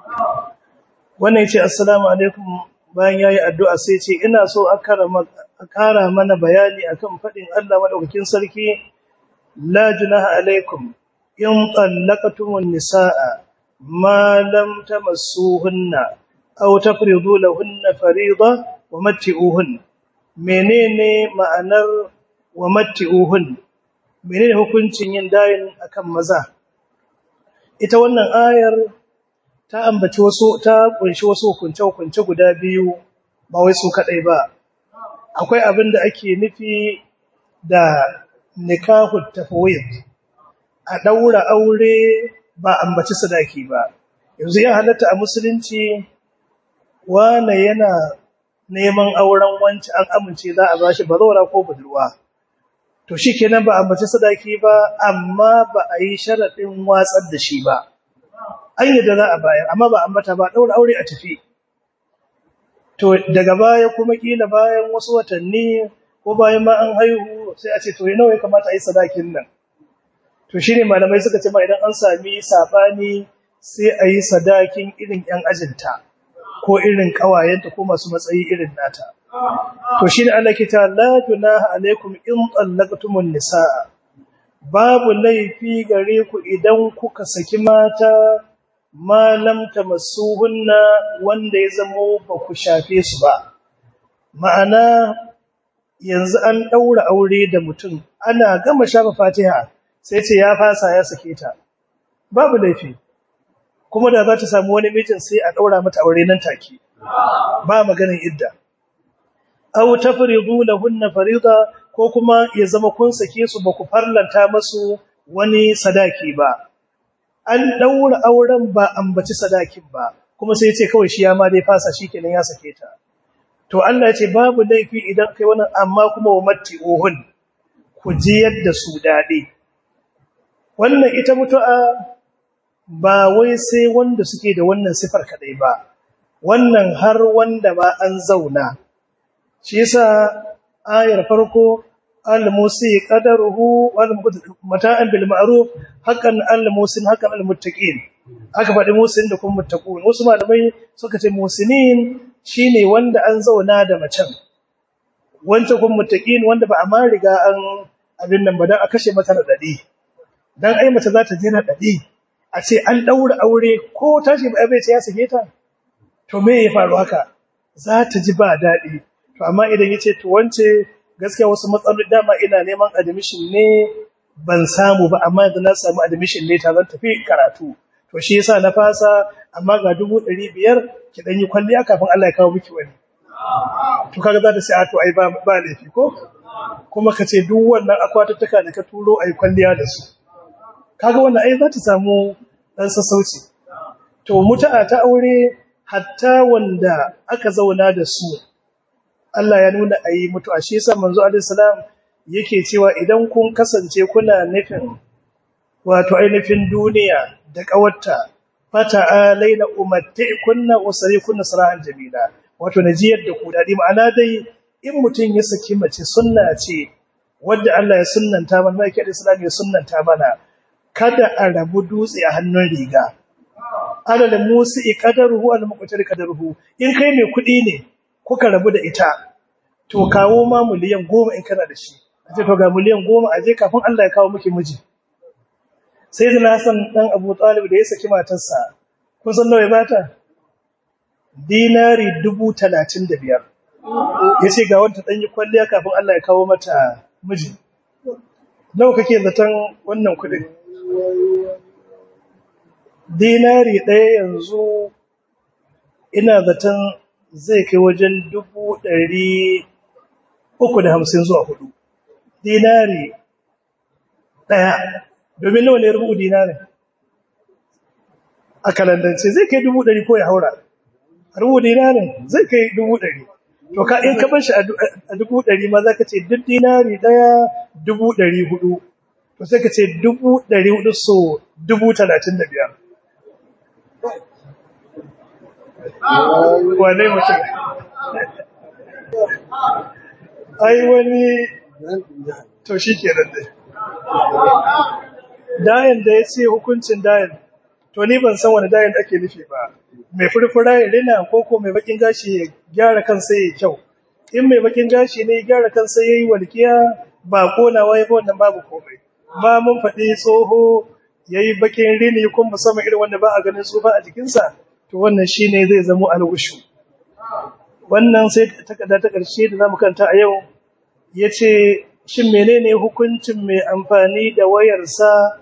wannan yace assalamu alaikum bayan yayi addu'a sai ce ina so a kara mana bayani akan fadin Allah madaukakin sarki la junaha alaikum in tallaqatumun nisaa ma lam tamassuhunna aw tafridu lahunna fariida wa matti'uhun menene ma'anar wa matti'uhun menene hukuncin yin dayin akan maza ita wannan ayar ta ambaci ta kunshi wasu hukunce guda biyu ba wai su kadai ba akwai abin da ake nufi da nikahut tafwid a daura aure ba ambaci sadaki ba yanzu ya halatta a musulunci wane yana neman auren wanci an amince za a bashi bazawara ko budurwa to shikenan ba ambaci sadaki ba amma ba a yi sharadin watsar da shi ba an yi da za a bayar amma ba ambata ba daura aure a tafi to daga baya kuma kila bayan wasu watanni ko bayan ma an haihu sai a ce to nawa ya kamata a yi sadakin nan to shine malamai suka ce ma idan an sami sabani sai a yi sadakin irin yan ajinta ko irin kawayenta ko masu matsayi irin nata to shine Allah ke ta la junaha alaikum in tallaqtumun nisaa babu laifi gare ku idan kuka saki mata malam tamassuhunna wanda ya zamo ba ku shafe su ba ma'ana yanzu an daura aure da mutum ana gama shafa Fatiha sai ce ya fasa ya sake ta babu laifi kuma da za ta samu wani mijin sai a daura mata aure nan take ba maganin idda aw tafridu lahunna farida ko kuma ya zama kun sake su ba ku farlanta masu wani sadaki ba. An daura auren ba ambaci sadakin ba, kuma sai ya ce kawai shi ya ma dai fasa shikenan ya sake ta. To Allah ya ce babu laifi idan kai wannan, amma kuma wa matti'uhun, ku ji yadda su dade. Wannan ita mutu'a ba wai sai wanda suke da wannan sifar kadai ba, wannan har wanda ba an zauna. Shi yasa ayar farko al-musi qadaruhu wal mata'an bil ma'ruf haqqan al-musin haqqan al-muttaqin, aka faɗi musin da kuma muttaqun. Wasu malamai suka ce musinin shine wanda an zauna da macen, wancan kuma muttaqin wanda ba a ma riga an abin nan ba, dan a kashe mata radadi. Dan ai mace za ta je radadi a ce an daura aure ko tashi ba bai ce ya sake ta, to me ya faru haka? Za ta ji ba daɗi. To amma idan yace to wance gaskiya wasu matsaloli dama ina neman admission ne ban samu ba, amma yanzu na samu admission ne ta zan tafi karatu, to shi yasa na fasa, amma ga 500 ki dan yi kwalliya kafin Allah ya kawo miki wani. To kaga za ta ce a to ai ba laifi ko, kuma ka ce duk wannan akwatuttuka da ka turo ai kwalliya da su, kaga wannan ai za ta samu dan sassauci. To mutu'a ta aure hatta wanda aka zauna da su Allah ya nuna ayi mutu'a. Shi yasa manzo alaihi salam yake cewa idan kun kasance kuna nufin wato ainihin duniya da kawarta, fata'alaina umatti'kunna usrikunna sarahan jamila, wato najiyar da ku dadi. Ma'ana dai in mutun ya saki mace sunna ce wanda Allah ya sunnanta mana, mai kida Islam ya sunnanta mana, kada a rabu dutse a hannun riga. Alal musi qadaruhu al muqtar qadaruhu, in kai mai kudi ne kuka rabu da ita, to kawo ma miliyan 10 in kana da shi, aje to ga miliyan 10 aje kafin Allah ya kawo miki miji. Sayyidina Hassan dan Abu Talib da ya saki matarsa, kun san nawa ya bata? Dinari 35,000. Yace ga wanda dan yi kwalliya kafin Allah ya kawo mata miji. Nawa kake zaton wannan kudin? Dinari ɗaya yanzu ina zaton zai kai wajen 350 zuwa 4. Dinari ɗaya, domin nawa ne rubu dinari? A kalandance zai kai 100 ko ya haura. Rubu dinarin zai kai 100. To ka in ka bar shi a 100 ma zaka ce duk dinari ɗaya 400. To sai ka ce 400 so 35,000. Wane mutum? Ai wani to shi ke nan dai. Dayan da ya ce hukuncin dayan, to ni ban san wani dayan ake nufi ba. Mai furfura ya rina ko mai bakin gashi ya gyara kansa ya kyau. In mai bakin gashi ne ya gyara kansa ya yi walƙiya ba konawa ya ba, wannan babu komai. Ba mun faɗi tsoho ya yi bakin rini kuma musamman irin wanda ba a ganin tsufa a jikinsa, to wannan shi ne zai zamo alwushu. Wannan sai takarda ta ƙarshe da za mu kanta a yau, ya ce shin menene hukuncin mai amfani da wayarsa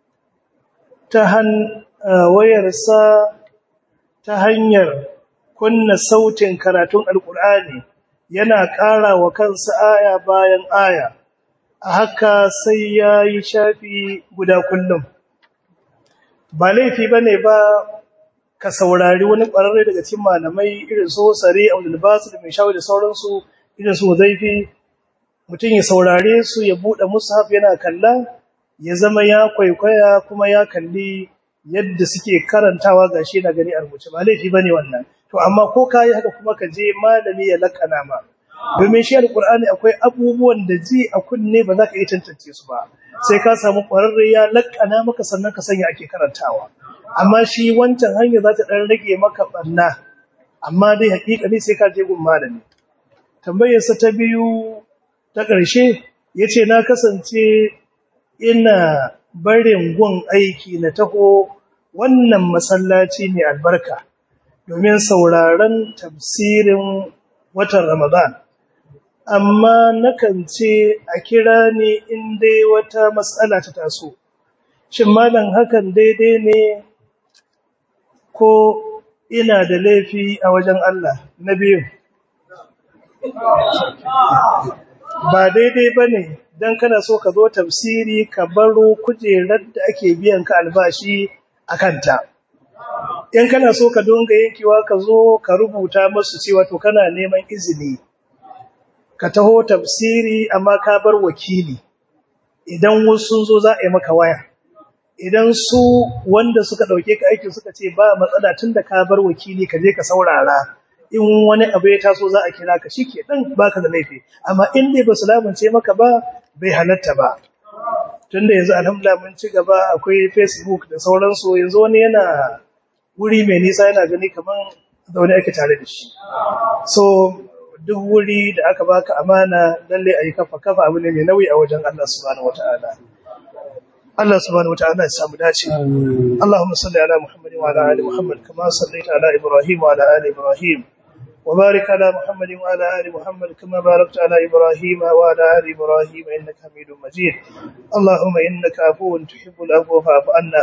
ta hanyar kunna sautin karatun alkur'ani yana ƙara wa kansa aya bayan aya, a haka sai ya yi shafi guda kullum. Ba laifi ba ne ba ka saurari wani ƙwararre daga cikin malamai irin su Sari, Abdul Basit, mai shawo da sauransu, irin su Zaifi, mutum ya saurare su ya buɗe mushaf yana kalla, ya zama ya kwaikwaya kuma ya kalli yadda suke karantawa gashi na gani a rubuce. Ba laifi bane wannan. To amma ko kai haka kuma ka je malami ya lakana ma, domin shi alqur'ani akwai abubuwan da ji a kunne ba za ka iya tantance su ba, sai ka samu ƙwararre ya lakana maka sannan ka sanya ake karantawa. Amma shi wancan hanya za ta dan rage maka barna, amma dai hakikani sai ka je gun malami. Tambayar sa ta biyu ta ƙarshe yace na kasance ina barin gun aiki na taho wannan masallaci ne albarka domin sauraron tafsirin watan Ramadan, amma nakan ce a kira ni in dai wata matsala ta taso. Shin malam hakan daidai ne ko ina da laifi a wajen Allah? Na biyu, ba daidai bane dan kana so ka zo tafsiri ka baro kujerar da ake biyan ka albashi akanta. In kana so ka donga yankewa ka zo ka rubuta musu cewa to kana neman izini ka taho tafsiri amma ka bar wakili. Idan wasu sun zo za a yi maka waya, idan su wanda suka dauke ka aiki suka ce ba matsala tunda ka bar wakili ka je ka saurara, in wani abu ya taso za a kira ka shikenan baka da laifi. Amma in dai ba su lamunce maka ba bai halatta ba. Tunda yanzu alhamdulillah mun ci gaba, akwai Facebook da sauransu, yanzu wani yana wuri mai nisa yana gani kaman zaune ake tare da shi. So duk wuri da aka baka amana lalle ayi kafa abu ne mai nauyi a wajen Allah subhanahu wataala. Allah subhanahu wataala ya samu dace. Allahumma salli ala Muhammadin wa ala ali Muhammad kama sallaita ala Ibrahim wa ala ali Ibrahim wa barik ala Muhammadin wa ala ali Muhammad kama barakta ala Ibrahim wa ala ali Ibrahim innaka Hamidum Majid. Allahumma innaka afuwun tuhibbul afwa fa'fu anna.